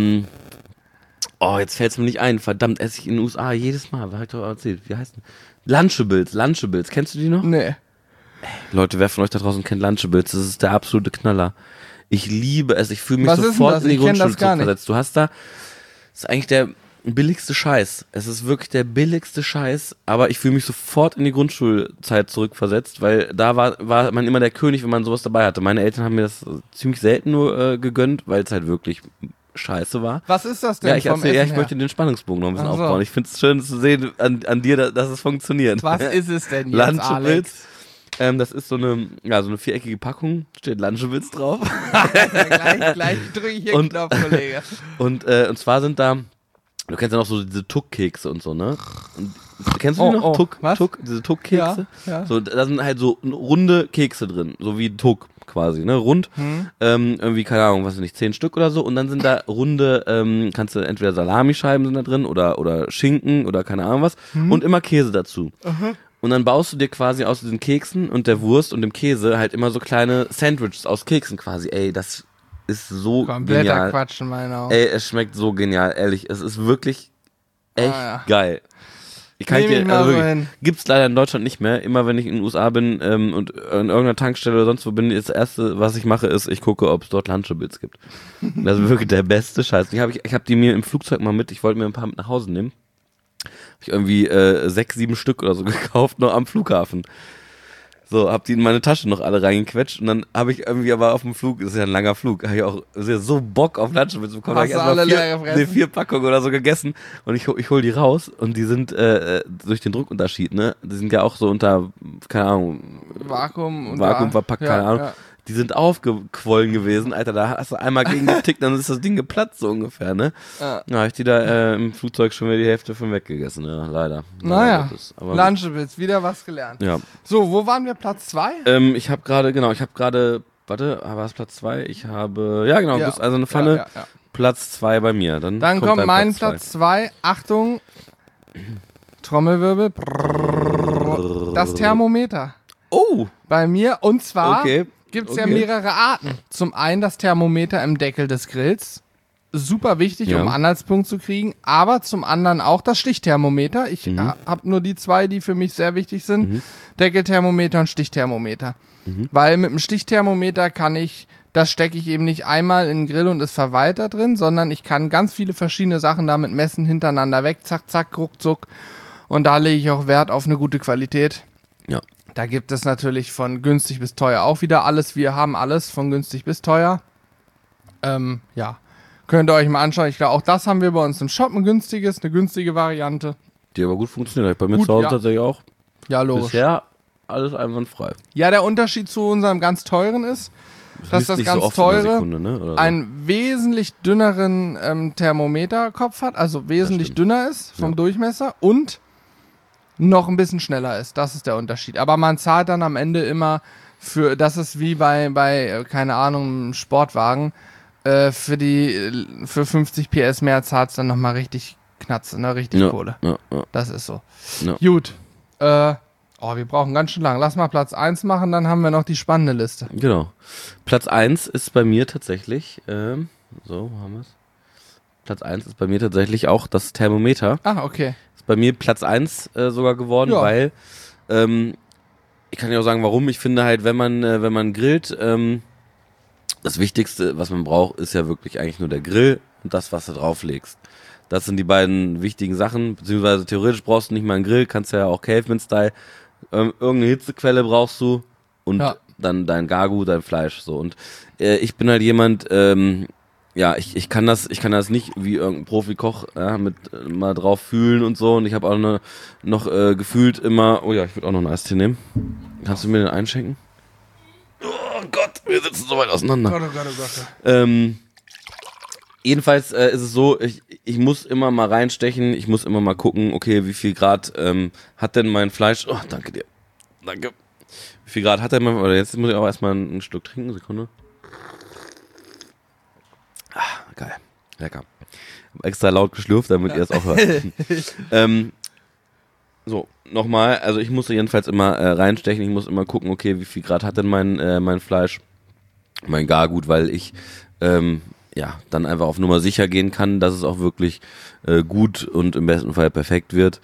jetzt fällt's mir nicht ein. Verdammt, esse ich in den USA jedes Mal. Was hab ich doch erzählt? Wie heißt denn? Lunchables. Kennst du die noch? Nee. Leute, wer von euch da draußen kennt Lunchables? Das ist der absolute Knaller. Ich liebe es. Ich fühle mich Was ist denn sofort das? in die Ich kenn Grundschule das gar nicht. zurückversetzt. Du hast da, das ist eigentlich der billigste Scheiß. Es ist wirklich der billigste Scheiß, aber ich fühle mich sofort in die Grundschulzeit zurückversetzt, weil da war man immer der König, wenn man sowas dabei hatte. Meine Eltern haben mir das ziemlich selten nur gegönnt, weil es halt wirklich scheiße war. Was ist das denn Ja, ich vom erzähl, Essen ich her? möchte den Spannungsbogen noch ein bisschen Ach so. aufbauen. Ich finde es schön zu sehen an dir, dass es funktioniert. Was ist es denn jetzt, Lunchables. Alex? Das ist so eine viereckige Packung, steht Lunchables drauf. gleich drücke ich hier den Und- Knopf, Kollege. Und zwar sind da, du kennst ja noch so diese Tuck-Kekse und so, ne? Und, kennst du die noch? Tuck, was? diese Tuck-Kekse? Ja. So, da sind halt so runde Kekse drin, so wie Tuck quasi, ne? Rund. Irgendwie, keine Ahnung, was weiß ich, 10 Stück oder so. Und dann sind da runde, kannst du entweder Salamischeiben sind da drin oder Schinken oder keine Ahnung was. Und immer Käse dazu. Und dann baust du dir quasi aus diesen Keksen und der Wurst und dem Käse halt immer so kleine Sandwiches aus Keksen quasi. Ey, das ist so Kompletter genial. Quatsch in meinen Augen. Ey, es schmeckt so genial, ehrlich. Es ist wirklich echt ja. geil. Ich kann Nehm ich dir, mal also so wirklich, hin. gibt's leider in Deutschland nicht mehr. Immer wenn ich in den USA bin und in irgendeiner Tankstelle oder sonst wo bin, das erste, was ich mache, ist, ich gucke, ob es dort Lunchables gibt. Das ist wirklich der beste Scheiß. Ich hab die mir im Flugzeug mal mit, ich wollte mir ein paar mit nach Hause nehmen. Hab ich irgendwie 6, 7 Stück oder so gekauft, noch am Flughafen. So, hab die in meine Tasche noch alle reingequetscht und dann habe ich irgendwie aber auf dem Flug, das ist ja ein langer Flug, habe ich auch so Bock auf Lunchables bekommen. Hast Hab ich du alle leer erst mal gefressen? 4 Packungen oder so gegessen und ich hol die raus und die sind durch den Druckunterschied, ne, die sind ja auch so unter, keine Ahnung, Vakuum verpackt, keine Ahnung. Ja. Die sind aufgequollen gewesen, Alter, da hast du einmal gegen getickt, dann ist das Ding geplatzt so ungefähr, ne. Ja. Ja, hab ich die da im Flugzeug schon wieder die Hälfte von weggegessen, ja, leider. Naja, Gottes. Aber, Lunchables, wieder was gelernt. ja. So, wo waren wir? Platz 2? Ich habe gerade, warte, war es Platz 2? Ich habe, ja genau, Ja. bist also eine Pfanne, Ja. Platz 2 bei mir. Dann Kommt dein mein zwei. Platz 2. Achtung, Trommelwirbel. Das Thermometer. Oh, Bei mir, und zwar okay. gibt es ja Okay. mehrere Arten. Zum einen das Thermometer im Deckel des Grills. Super wichtig, Ja. um einen Anhaltspunkt zu kriegen. Aber zum anderen auch das Stichthermometer. Ich habe nur die 2, die für mich sehr wichtig sind. Deckelthermometer und Stichthermometer. Weil mit dem Stichthermometer das stecke ich eben nicht einmal in den Grill und es verweilt da drin, sondern ich kann ganz viele verschiedene Sachen damit messen, hintereinander weg, zack, zack, ruckzuck. Und da lege ich auch Wert auf eine gute Qualität. Ja. Da gibt es natürlich von günstig bis teuer auch wieder alles. Wir haben alles von günstig bis teuer. Ja, könnt ihr euch mal anschauen. Ich glaube, auch das haben wir bei uns im Shop, eine günstige Variante. Die aber gut funktioniert. Hab ich bei mir Gut, zu Hause ja. tatsächlich auch. Ja, logisch. Bisher alles einwandfrei. Ja, der Unterschied zu unserem ganz teuren ist, dass Liest das nicht ganz so oft in der teure Sekunde, ne? Oder so. einen wesentlich dünneren Thermometerkopf hat, also wesentlich stimmt. dünner ist vom Ja. Durchmesser und noch ein bisschen schneller ist. Das ist der Unterschied. Aber man zahlt dann am Ende immer das ist wie bei keine Ahnung, einem Sportwagen, für 50 PS mehr zahlt es dann nochmal richtig Knatze, ne? Richtig ja, Kohle. ja, ja. Das ist so. Ja. Gut. Wir brauchen ganz schön lang. Lass mal Platz 1 machen, dann haben wir noch die spannende Liste. Genau. Platz 1 ist bei mir tatsächlich, so, wo haben wir es? Platz 1 ist bei mir tatsächlich auch das Thermometer. Ah, okay. Ist bei mir Platz 1 sogar geworden, Ja. weil ich kann ja auch sagen, warum. Ich finde halt, wenn man grillt, das Wichtigste, was man braucht, ist ja wirklich eigentlich nur der Grill und das, was du drauflegst. Das sind die beiden wichtigen Sachen, beziehungsweise theoretisch brauchst du nicht mal einen Grill, kannst ja auch Caveman-Style, irgendeine Hitzequelle brauchst du und Ja. dann dein Gagu, dein Fleisch, so. Und ich bin halt jemand, ich kann das nicht wie irgendein Profikoch, mit mal drauf fühlen und so. Und ich habe auch noch gefühlt immer, oh ja, ich würde auch noch einen Eistee nehmen. Kannst du mir den einschenken? Oh Gott, wir sitzen so weit auseinander. Gott, oh Gott, oh Gott. Jedenfalls ist es so, ich muss immer mal reinstechen, ich muss immer mal gucken, okay, wie viel Grad hat denn mein Fleisch, oh, danke dir, danke. Wie viel Grad hat denn mein, oder jetzt muss ich auch erstmal ein Stück trinken, Sekunde. Geil, lecker. Hab extra laut geschlürft, damit ihr es auch hört. So, nochmal, also ich muss jedenfalls immer reinstechen, ich muss immer gucken, okay, wie viel Grad hat denn mein Fleisch, mein Gargut, weil ich dann einfach auf Nummer sicher gehen kann, dass es auch wirklich gut und im besten Fall perfekt wird.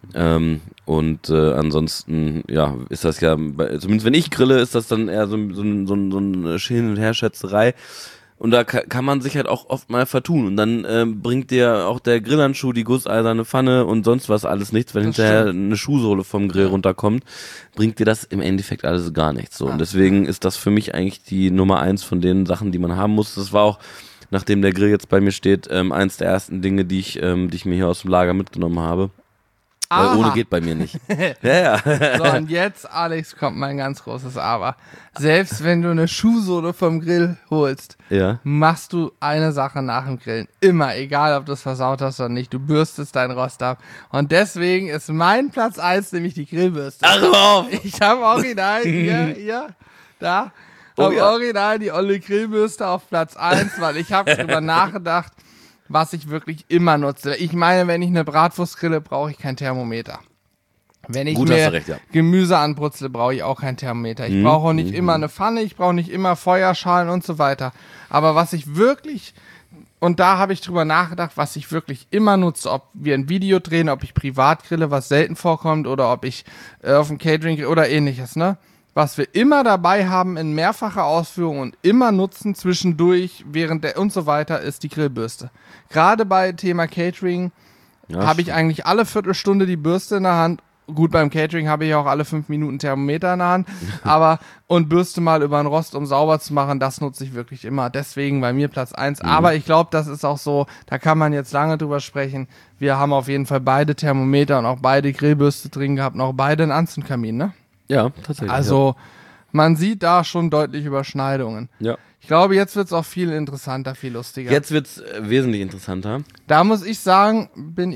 Ansonsten, ja, ist das ja, zumindest wenn ich grille, ist das dann eher so eine Hin- und Herschätzerei. Und da kann man sich halt auch oft mal vertun. Und dann bringt dir auch der Grillhandschuh, die gusseiserne Pfanne und sonst was alles nichts. Wenn hinterher eine Schuhsohle vom Grill runterkommt, bringt dir das im Endeffekt alles gar nichts. So. Und deswegen ist das für mich eigentlich die Nummer 1 von den Sachen, die man haben muss. Das war auch, nachdem der Grill jetzt bei mir steht, eins der ersten Dinge, die ich mir hier aus dem Lager mitgenommen habe. Weil ohne geht bei mir nicht. Ja. So, und jetzt, Alex, kommt mein ganz großes Aber. Selbst wenn du eine Schuhsohle vom Grill holst, machst du eine Sache nach dem Grillen. Immer, egal ob du es versaut hast oder nicht. Du bürstest deinen Rost ab. Und deswegen ist mein Platz 1 nämlich die Grillbürste. Ach, ich habe original hier, da, original die olle Grillbürste auf Platz 1, weil ich habe drüber nachgedacht, was ich wirklich immer nutze. Ich meine, wenn ich eine Bratwurst grille, brauche ich kein Thermometer. Wenn ich mir Gemüse anbrutzle, brauche ich auch kein Thermometer. Ich brauche auch nicht immer eine Pfanne, ich brauche nicht immer Feuerschalen und so weiter. Aber was ich wirklich, und da habe ich drüber nachgedacht, was ich wirklich immer nutze, ob wir ein Video drehen, ob ich privat grille, was selten vorkommt, oder ob ich auf dem Catering grille oder ähnliches, ne? Was wir immer dabei haben in mehrfacher Ausführung und immer nutzen zwischendurch, während der und so weiter, ist die Grillbürste. Gerade bei Thema Catering habe ich eigentlich alle Viertelstunde die Bürste in der Hand. Gut, beim Catering habe ich auch alle 5 Minuten Thermometer in der Hand, und Bürste mal über den Rost, um sauber zu machen, das nutze ich wirklich immer. Deswegen bei mir Platz 1. Aber ich glaube, das ist auch so, da kann man jetzt lange drüber sprechen. Wir haben auf jeden Fall beide Thermometer und auch beide Grillbürste drin gehabt und auch beide einen Anzündkamin, ne? Ja, tatsächlich. Also, man sieht da schon deutlich Überschneidungen. Ja. Ich glaube, jetzt wird es auch viel interessanter, viel lustiger. Jetzt wird es wesentlich interessanter. Da muss ich sagen,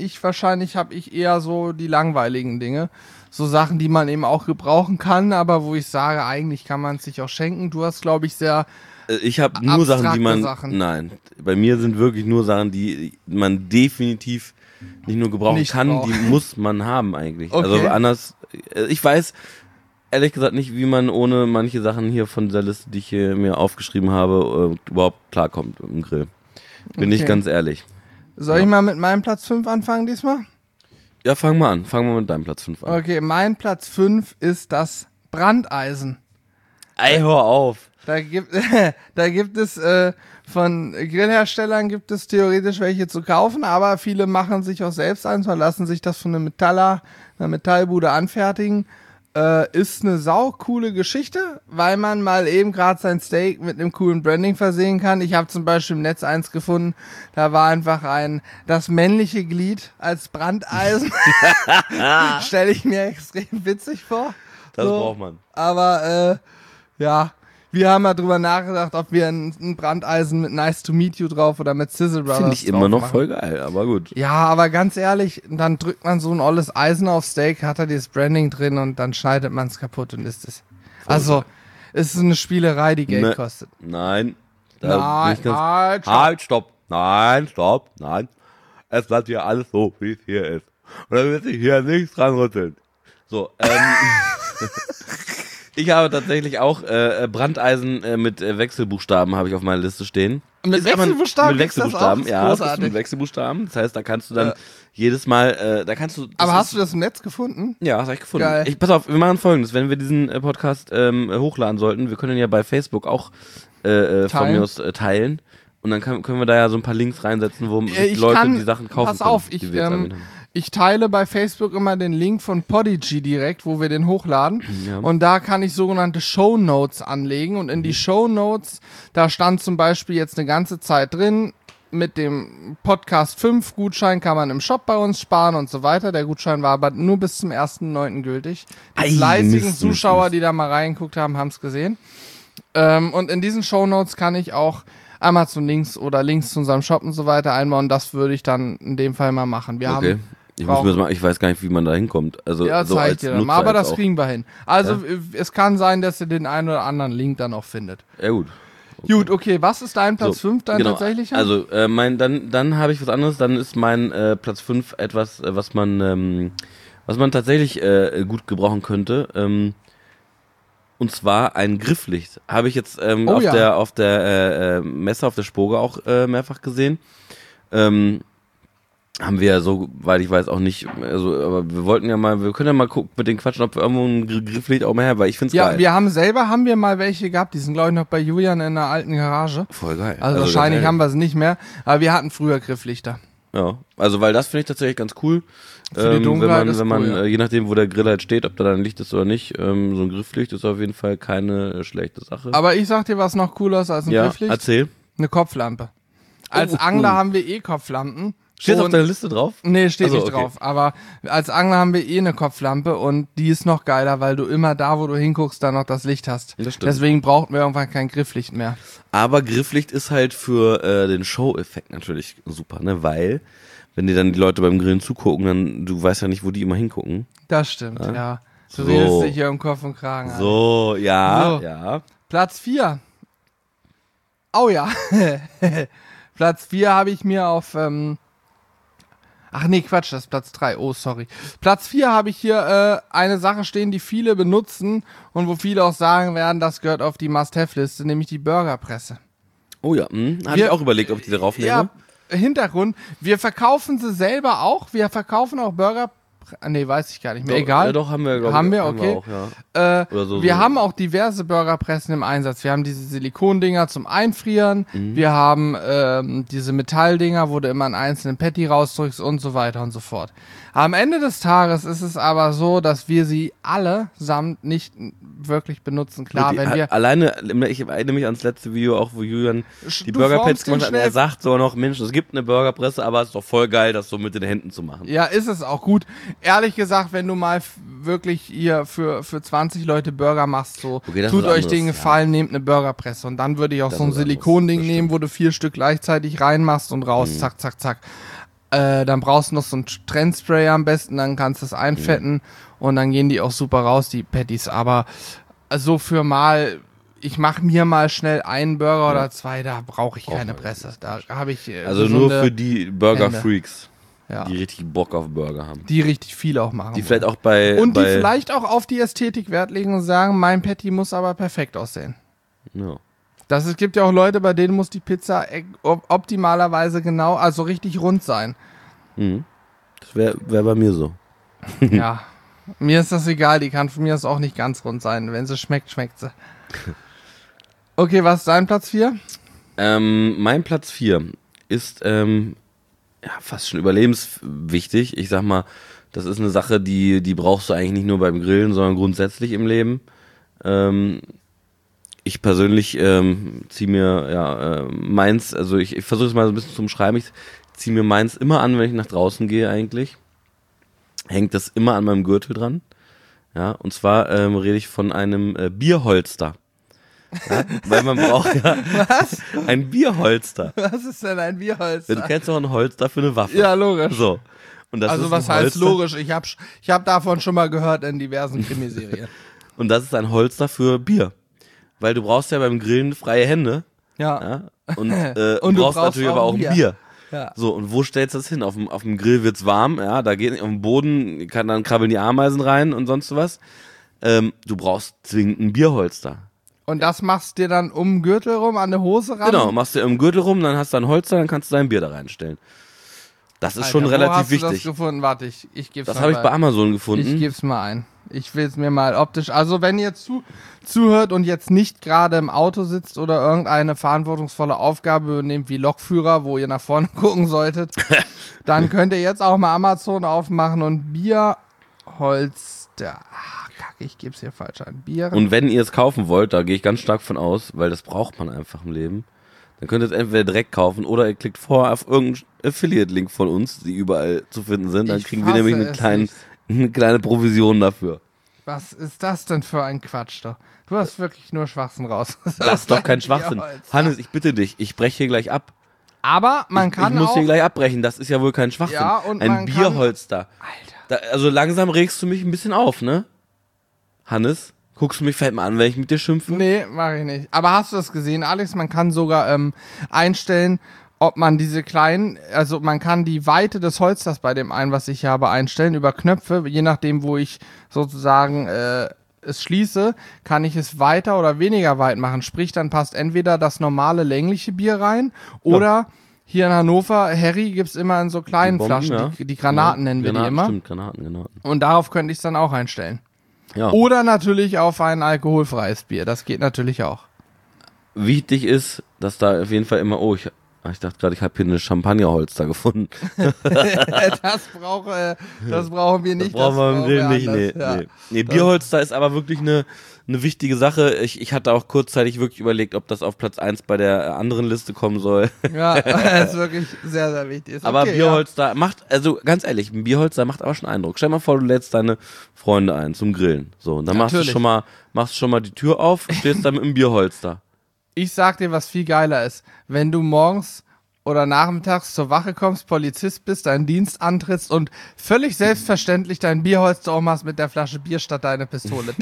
habe ich eher so die langweiligen Dinge. So Sachen, die man eben auch gebrauchen kann, aber wo ich sage, eigentlich kann man es sich auch schenken. Du hast, glaube ich, sehr ich habe nur Sachen, die man... Sachen. Nein, bei mir sind wirklich nur Sachen, die man definitiv nicht nur gebrauchen kann, die muss man haben eigentlich. Okay. Also anders... Ich weiß... ehrlich gesagt nicht, wie man ohne manche Sachen hier von dieser Liste, die ich hier mir aufgeschrieben habe, überhaupt klarkommt im Grill. Bin ich ganz ehrlich. Soll ich mal mit meinem Platz 5 anfangen diesmal? Ja, fang mal an. Fang mal mit deinem Platz 5 an. Okay, mein Platz 5 ist das Brandeisen. Ey, hör auf. Da gibt es von Grillherstellern gibt es theoretisch welche zu kaufen, aber viele machen sich auch selbst eins, lassen sich das von einer Metallbude anfertigen. Ist eine saucoole Geschichte, weil man mal eben gerade sein Steak mit einem coolen Branding versehen kann. Ich habe zum Beispiel im Netz eins gefunden, da war einfach das männliche Glied als Brandeisen. Stelle ich mir extrem witzig vor. Das braucht man. Aber wir haben mal drüber nachgedacht, ob wir ein Brandeisen mit Nice to Meet You drauf oder mit Sizzle Brothers finde ich immer noch voll geil, aber gut. Ja, aber ganz ehrlich, dann drückt man so ein olles Eisen auf Steak, hat da dieses Branding drin und dann schneidet man es kaputt und isst es. Also, es ist eine Spielerei, die Geld kostet. Nein. Stopp. Nein, stopp. Nein. Es bleibt hier alles so, wie es hier ist. Und dann wird sich hier nichts dran rütteln. So, ich habe tatsächlich auch Brandeisen mit Wechselbuchstaben habe ich auf meiner Liste stehen. Mit Wechselbuchstaben? Mit Wechselbuchstaben, ja. Das ist mit Wechselbuchstaben. Das heißt, da kannst du dann jedes Mal, Aber hast du das im Netz gefunden? Ja, das habe ich gefunden. Geil. Pass auf, wir machen Folgendes. Wenn wir diesen Podcast hochladen sollten, wir können ihn ja bei Facebook auch von mir aus teilen. Und dann können wir da ja so ein paar Links reinsetzen, wo Leute die Sachen kaufen Pass auf, ich teile bei Facebook immer den Link von Podigy direkt, wo wir den hochladen. Ja. Und da kann ich sogenannte Shownotes anlegen. Und in die Shownotes, da stand zum Beispiel jetzt eine ganze Zeit drin, mit dem Podcast 5 Gutschein kann man im Shop bei uns sparen und so weiter. Der Gutschein war aber nur bis zum 1.9. gültig. Die fleißigen Zuschauer, die da mal reingeguckt haben, haben es gesehen. Und in diesen Shownotes kann ich auch Amazon-Links oder Links zu unserem Shop und so weiter einbauen. Das würde ich dann in dem Fall mal machen. Wir haben ich weiß gar nicht, wie man da hinkommt. Also, ja, so zeig dir dann mal, aber das kriegen wir hin. Also, es kann sein, dass ihr den einen oder anderen Link dann auch findet. Ja, gut. Gut, okay, was ist dein Platz 5 dann tatsächlich? Also, dann habe ich was anderes. Dann ist mein Platz 5 etwas, was man tatsächlich gut gebrauchen könnte. Und zwar ein Grifflicht. Habe ich jetzt auf der Messe, auf der Spoge auch mehrfach gesehen. haben wir ja so, weil ich weiß auch nicht, also, aber wir können ja mal gucken, mit den quatschen, ob wir irgendwo ein Grifflicht auch mal her, weil ich find's geil. Ja, haben wir mal welche gehabt, die sind glaube ich noch bei Julian in der alten Garage. Voll geil. Also wahrscheinlich haben wir es nicht mehr, aber wir hatten früher Grifflichter. Ja, also weil das finde ich tatsächlich ganz cool. Für die Dunkelheit wenn man, cool, je nachdem, wo der Grill halt steht, ob da dann Licht ist oder nicht, so ein Grifflicht ist auf jeden Fall keine schlechte Sache. Aber ich sag dir, was noch cooler ist als ein Grifflicht. Erzähl. Eine Kopflampe. Als Angler haben wir Kopflampen. Steht auf deiner Liste drauf? Nee, steht nicht drauf. Aber als Angler haben wir eine Kopflampe und die ist noch geiler, weil du immer da, wo du hinguckst, dann noch das Licht hast. Das stimmt. Deswegen brauchten wir irgendwann kein Grifflicht mehr. Aber Grifflicht ist halt für den Show-Effekt natürlich super, ne? Weil, wenn dir dann die Leute beim Grillen zugucken, dann, du weißt ja nicht, wo die immer hingucken. Das stimmt, ja. Du redest dich hier um Kopf und Kragen. So, ja. Platz 4. Oh ja. Platz 4 habe ich mir auf... Ach nee, Quatsch, das ist Platz 3. Oh, sorry. Platz 4 habe ich hier eine Sache stehen, die viele benutzen und wo viele auch sagen werden, das gehört auf die Must-Have-Liste, nämlich die Burgerpresse. Oh ja, hatte ich auch überlegt, ob ich die darauf nehme. Ja, Hintergrund, wir verkaufen sie selber auch. Wir verkaufen auch Burgerpresse. Nee, weiß ich gar nicht mehr. Egal. Ja, doch, haben wir, glaube ich. Haben wir, okay. Haben wir auch, ja. Wir haben auch diverse Burgerpressen im Einsatz. Wir haben diese Silikondinger zum Einfrieren. Wir haben diese Metalldinger, wo du immer einen einzelnen Patty rausdrückst und so weiter und so fort. Am Ende des Tages ist es aber so, dass wir sie allesamt nicht wirklich benutzen. Klar, wenn wir... Alleine, ich erinnere mich ans letzte Video auch, wo Julian die Burgerpads gemacht hat. Er sagt so noch, Mensch, es gibt eine Burgerpresse, aber es ist doch voll geil, das so mit den Händen zu machen. Ja, ist es auch gut. Ehrlich gesagt, wenn du mal wirklich hier für 20 Leute Burger machst, so, okay, tut euch den Gefallen, nehmt eine Burgerpresse. Und dann würde ich auch so ein Silikonding nehmen, wo du 4 Stück gleichzeitig reinmachst und raus, zack, zack, zack. Dann brauchst du noch so einen Trendsprayer am besten, dann kannst du es einfetten und dann gehen die auch super raus, die Patties. Aber so für mal, ich mache mir mal schnell einen Burger oder 2, da brauche ich keine Presse. Da habe ich also nur für die Burger-Freaks, ja, die richtig Bock auf Burger haben. Die richtig viel auch machen. Die vielleicht auch die vielleicht auch auf die Ästhetik Wert legen und sagen, mein Patty muss aber perfekt aussehen. Ja. Es gibt ja auch Leute, bei denen muss die Pizza optimalerweise genau, also richtig rund sein. Mhm. Das wär bei mir so. Ja, mir ist das egal, die kann von mir aus auch nicht ganz rund sein. Wenn sie schmeckt, schmeckt sie. Okay, was ist dein Platz 4? Mein Platz 4 ist fast schon überlebenswichtig. Ich sag mal, das ist eine Sache, die brauchst du eigentlich nicht nur beim Grillen, sondern grundsätzlich im Leben. Ich persönlich ziehe mir meins, also ich versuche es mal so ein bisschen zu umschreiben, ich ziehe mir meins immer an, wenn ich nach draußen gehe eigentlich. Hängt das immer an meinem Gürtel dran. Ja, und zwar rede ich von einem Bierholster. Ja, weil man braucht ja ein Bierholster. Was ist denn ein Bierholster? Du kennst doch ein Holster für eine Waffe. Ja, logisch. So. Und das also ist was heißt logisch? Ich hab davon schon mal gehört in diversen Krimiserien. Und das ist ein Holster für Bier. Weil du brauchst ja beim Grillen freie Hände. Ja. Und du brauchst natürlich aber auch ein Bier. Ja. So, und wo stellst du das hin? Auf dem Grill wird's warm, ja, da geht auf dem Boden, dann krabbeln die Ameisen rein und sonst was. Du brauchst zwingend ein Bierholster. Und das machst du dir dann um den Gürtel rum, an der Hose ran? Genau, machst du dir um den Gürtel rum, dann hast du ein Holster, dann kannst du dein Bier da reinstellen. Das ist schon relativ wichtig. Wo hast du das gefunden? Warte, ich geb's Das habe ich bei Amazon gefunden. Ich geb's mal ein. Ich will es mir mal optisch. Also wenn ihr zuhört und jetzt nicht gerade im Auto sitzt oder irgendeine verantwortungsvolle Aufgabe übernehmt wie Lokführer, wo ihr nach vorne gucken solltet, dann könnt ihr jetzt auch mal Amazon aufmachen und Bierholster. Kacke, ich gebe es hier falsch ein. Bier. Und wenn ihr es kaufen wollt, da gehe ich ganz stark von aus, weil das braucht man einfach im Leben. Dann könnt ihr es entweder direkt kaufen oder ihr klickt vorher auf irgendeinen Affiliate-Link von uns, die überall zu finden sind. Dann kriegen wir nämlich eine kleine Provision dafür. Was ist das denn für ein Quatsch doch? Du hast wirklich nur Schwachsinn raus. Das ist doch kein Schwachsinn. Hannes, ich bitte dich, ich breche hier gleich ab. Aber man kann ich muss hier gleich abbrechen, das ist ja wohl kein Schwachsinn. Ja, und ein Bierholster. Alter. Also langsam regst du mich ein bisschen auf, ne? Hannes, guckst du mich vielleicht mal an, wenn ich mit dir schimpfe? Nee, mach ich nicht. Aber hast du das gesehen, Alex? Man kann sogar einstellen, ob man diese kleinen, also man kann die Weite des Holsters bei dem einen, was ich habe, einstellen über Knöpfe. Je nachdem, wo ich sozusagen es schließe, kann ich es weiter oder weniger weit machen. Sprich, dann passt entweder das normale längliche Bier rein oder Hier in Hannover, Harry, gibt's immer in so kleinen Bomben, Flaschen, ja. die Granaten nennen wir die immer. Stimmt, Granaten. Und darauf könnte ich es dann auch einstellen. Ja. Oder natürlich auf ein alkoholfreies Bier, das geht natürlich auch. Wichtig ist, dass da auf jeden Fall immer, ich dachte gerade, ich habe hier eine Champagnerholster gefunden. Das brauchen wir nicht. Das brauchen wir im Grill nicht, anders, ja. Nee, Bierholster ist aber wirklich eine wichtige Sache. Ich hatte auch kurzzeitig wirklich überlegt, ob das auf Platz 1 bei der anderen Liste kommen soll. Ja, das ist wirklich sehr, sehr wichtig. Ist Aber okay, Bierholster macht, also ganz ehrlich, ein Bierholster macht aber schon Eindruck. Stell dir mal vor, du lädst deine Freunde ein zum Grillen. So, und dann machst du schon mal die Tür auf, stehst da mit einem Bierholster. Ich sag dir, was viel geiler ist. Wenn du morgens oder nachmittags zur Wache kommst, Polizist bist, deinen Dienst antrittst und völlig selbstverständlich dein Bierholster aufmachst mit der Flasche Bier statt deine Pistole.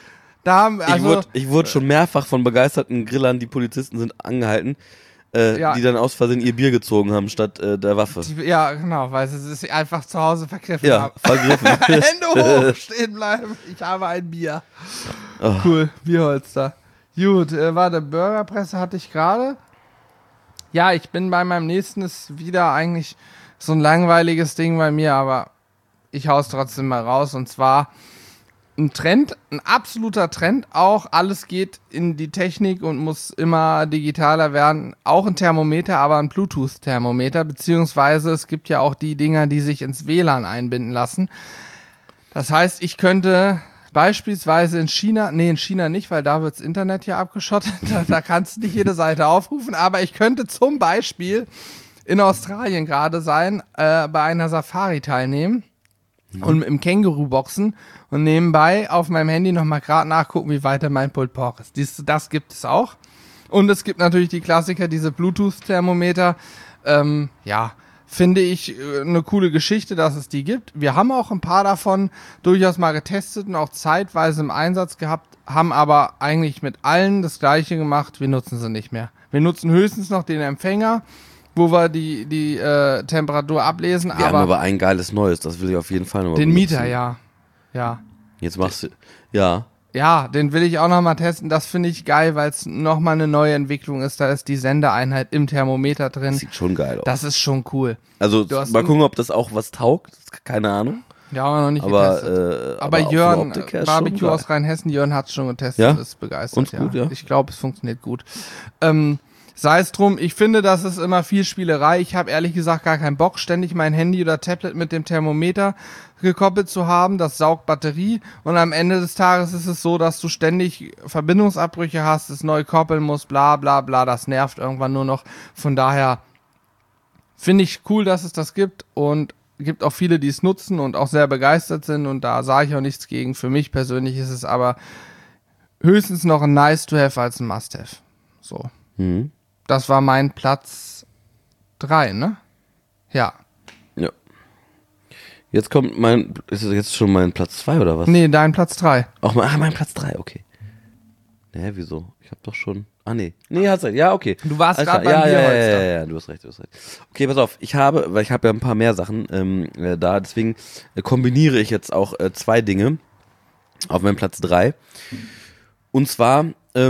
Ich wurde schon mehrfach von begeisterten Grillern, die Polizisten sind, angehalten, die dann aus Versehen ihr Bier gezogen haben statt der Waffe. Ja, genau, weil sie es einfach zu Hause vergriffen haben. Vergriffen. Hände hoch, stehen bleiben. Ich habe ein Bier. Oh. Cool, Bierholster. Gut, warte, Burgerpresse hatte ich gerade. Ja, ich bin bei meinem nächsten, ist wieder eigentlich so ein langweiliges Ding bei mir, aber ich hau's trotzdem mal raus. Und zwar ein Trend, ein absoluter Trend auch. Alles geht in die Technik und muss immer digitaler werden. Auch ein Thermometer, aber ein Bluetooth-Thermometer, beziehungsweise es gibt ja auch die Dinger, die sich ins WLAN einbinden lassen. Das heißt, ich könnte beispielsweise in China nicht, weil da wirds Internet ja abgeschottet, da kannst du nicht jede Seite aufrufen, aber ich könnte zum Beispiel in Australien gerade sein, bei einer Safari teilnehmen und im Känguru boxen und nebenbei auf meinem Handy nochmal gerade nachgucken, wie weiter mein Pulled Pork ist. Das gibt es auch. Und es gibt natürlich die Klassiker, diese Bluetooth-Thermometer, finde ich eine coole Geschichte, dass es die gibt. Wir haben auch ein paar davon durchaus mal getestet und auch zeitweise im Einsatz gehabt, haben aber eigentlich mit allen das Gleiche gemacht, wir nutzen sie nicht mehr. Wir nutzen höchstens noch den Empfänger, wo wir die Temperatur ablesen. Wir haben aber ein geiles Neues, das will ich auf jeden Fall noch mal den benutzen. Mieter, ja. Jetzt machst du, ja. Ja, den will ich auch nochmal testen. Das finde ich geil, weil es nochmal eine neue Entwicklung ist. Da ist die Sendeeinheit im Thermometer drin. Das sieht schon geil aus. Das ist schon cool. Also mal gucken, ob das auch was taugt. Keine Ahnung. Ja, aber noch nicht getestet. Aber Jörn, Barbecue aus Rheinhessen, Jörn hat es schon getestet, ja? Ist begeistert. Und gut, ja. Ich glaube, es funktioniert gut. Sei es drum, ich finde, das ist immer viel Spielerei. Ich habe ehrlich gesagt gar keinen Bock, ständig mein Handy oder Tablet mit dem Thermometer gekoppelt zu haben. Das saugt Batterie und am Ende des Tages ist es so, dass du ständig Verbindungsabbrüche hast, es neu koppeln musst, bla bla bla. Das nervt irgendwann nur noch. Von daher finde ich cool, dass es das gibt und gibt auch viele, die es nutzen und auch sehr begeistert sind und da sage ich auch nichts gegen. Für mich persönlich ist es aber höchstens noch ein Nice-to-have als ein Must-have. So. Mhm. Das war mein Platz 3, ne? Ja. Ja. Jetzt kommt ist es jetzt schon mein Platz 2 oder was? Nee, dein Platz 3. Mein Platz 3, okay. Wieso? Ich hab doch schon, nee, hast recht, ja, okay. Du warst gerade beim Bierholster. Ja, du hast recht. Okay, pass auf, ich habe ja ein paar mehr Sachen da, deswegen kombiniere ich jetzt auch 2 Dinge auf meinem Platz 3. Und zwar,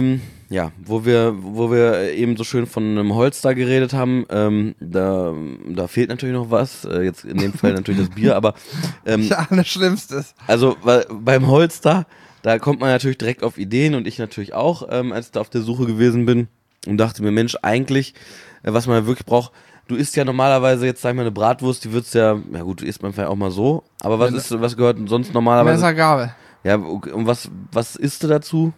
wo wir eben so schön von einem Holster geredet haben, da fehlt natürlich noch was, jetzt in dem Fall natürlich das Bier, aber ja, das Schlimmste. Also beim Holster, da kommt man natürlich direkt auf Ideen und ich natürlich auch, als ich da auf der Suche gewesen bin und dachte mir, Mensch, eigentlich, was man wirklich braucht, du isst ja normalerweise jetzt, sag ich mal, eine Bratwurst, die würdest ja gut, du isst man vielleicht auch mal so, aber was gehört sonst normalerweise? Messer, Gabel. Ja, und was isst du dazu?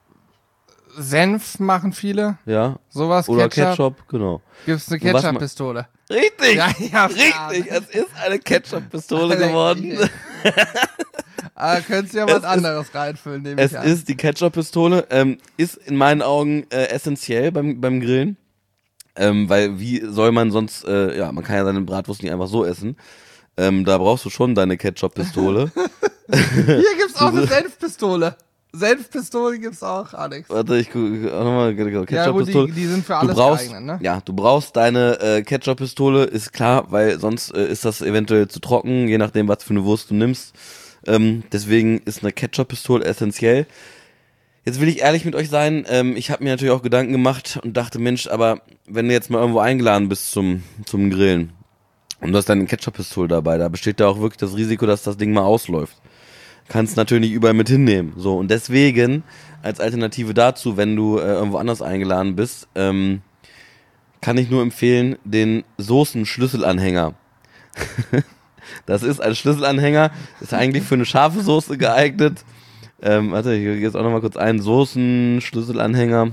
Senf machen viele. Ja. Sowas, oder Ketchup, genau. Gibt's eine Ketchup-Pistole. Richtig! Ja, richtig! Es ist eine Ketchup-Pistole geworden. Könntest du ja was anderes reinfüllen, nehme ich an. Es ist die Ketchup-Pistole, ist in meinen Augen essentiell beim Grillen, weil wie soll man sonst, man kann ja seine Bratwurst nicht einfach so essen, da brauchst du schon deine Ketchup-Pistole. Hier gibt's auch eine Senfpistole. Senfpistole gibt's auch, Alex. Warte, ich gucke auch nochmal. Ketchup-Pistole. Ja, die sind für alles geeignet, ne? Ja, du brauchst deine Ketchup-Pistole, ist klar, weil sonst ist das eventuell zu trocken, je nachdem, was für eine Wurst du nimmst. Deswegen ist eine Ketchup-Pistole essentiell. Jetzt will ich ehrlich mit euch sein, ich habe mir natürlich auch Gedanken gemacht und dachte, Mensch, aber wenn du jetzt mal irgendwo eingeladen bist zum Grillen und du hast deine Ketchup-Pistole dabei, da besteht ja auch wirklich das Risiko, dass das Ding mal ausläuft. Kannst natürlich nicht überall mit hinnehmen. So, und deswegen, als Alternative dazu, wenn du irgendwo anders eingeladen bist, kann ich nur empfehlen, den Soßen-Schlüsselanhänger. Das ist ein Schlüsselanhänger, ist eigentlich für eine scharfe Soße geeignet. Warte, ich gehe jetzt auch nochmal kurz ein. Soße, Soßen-Schlüsselanhänger.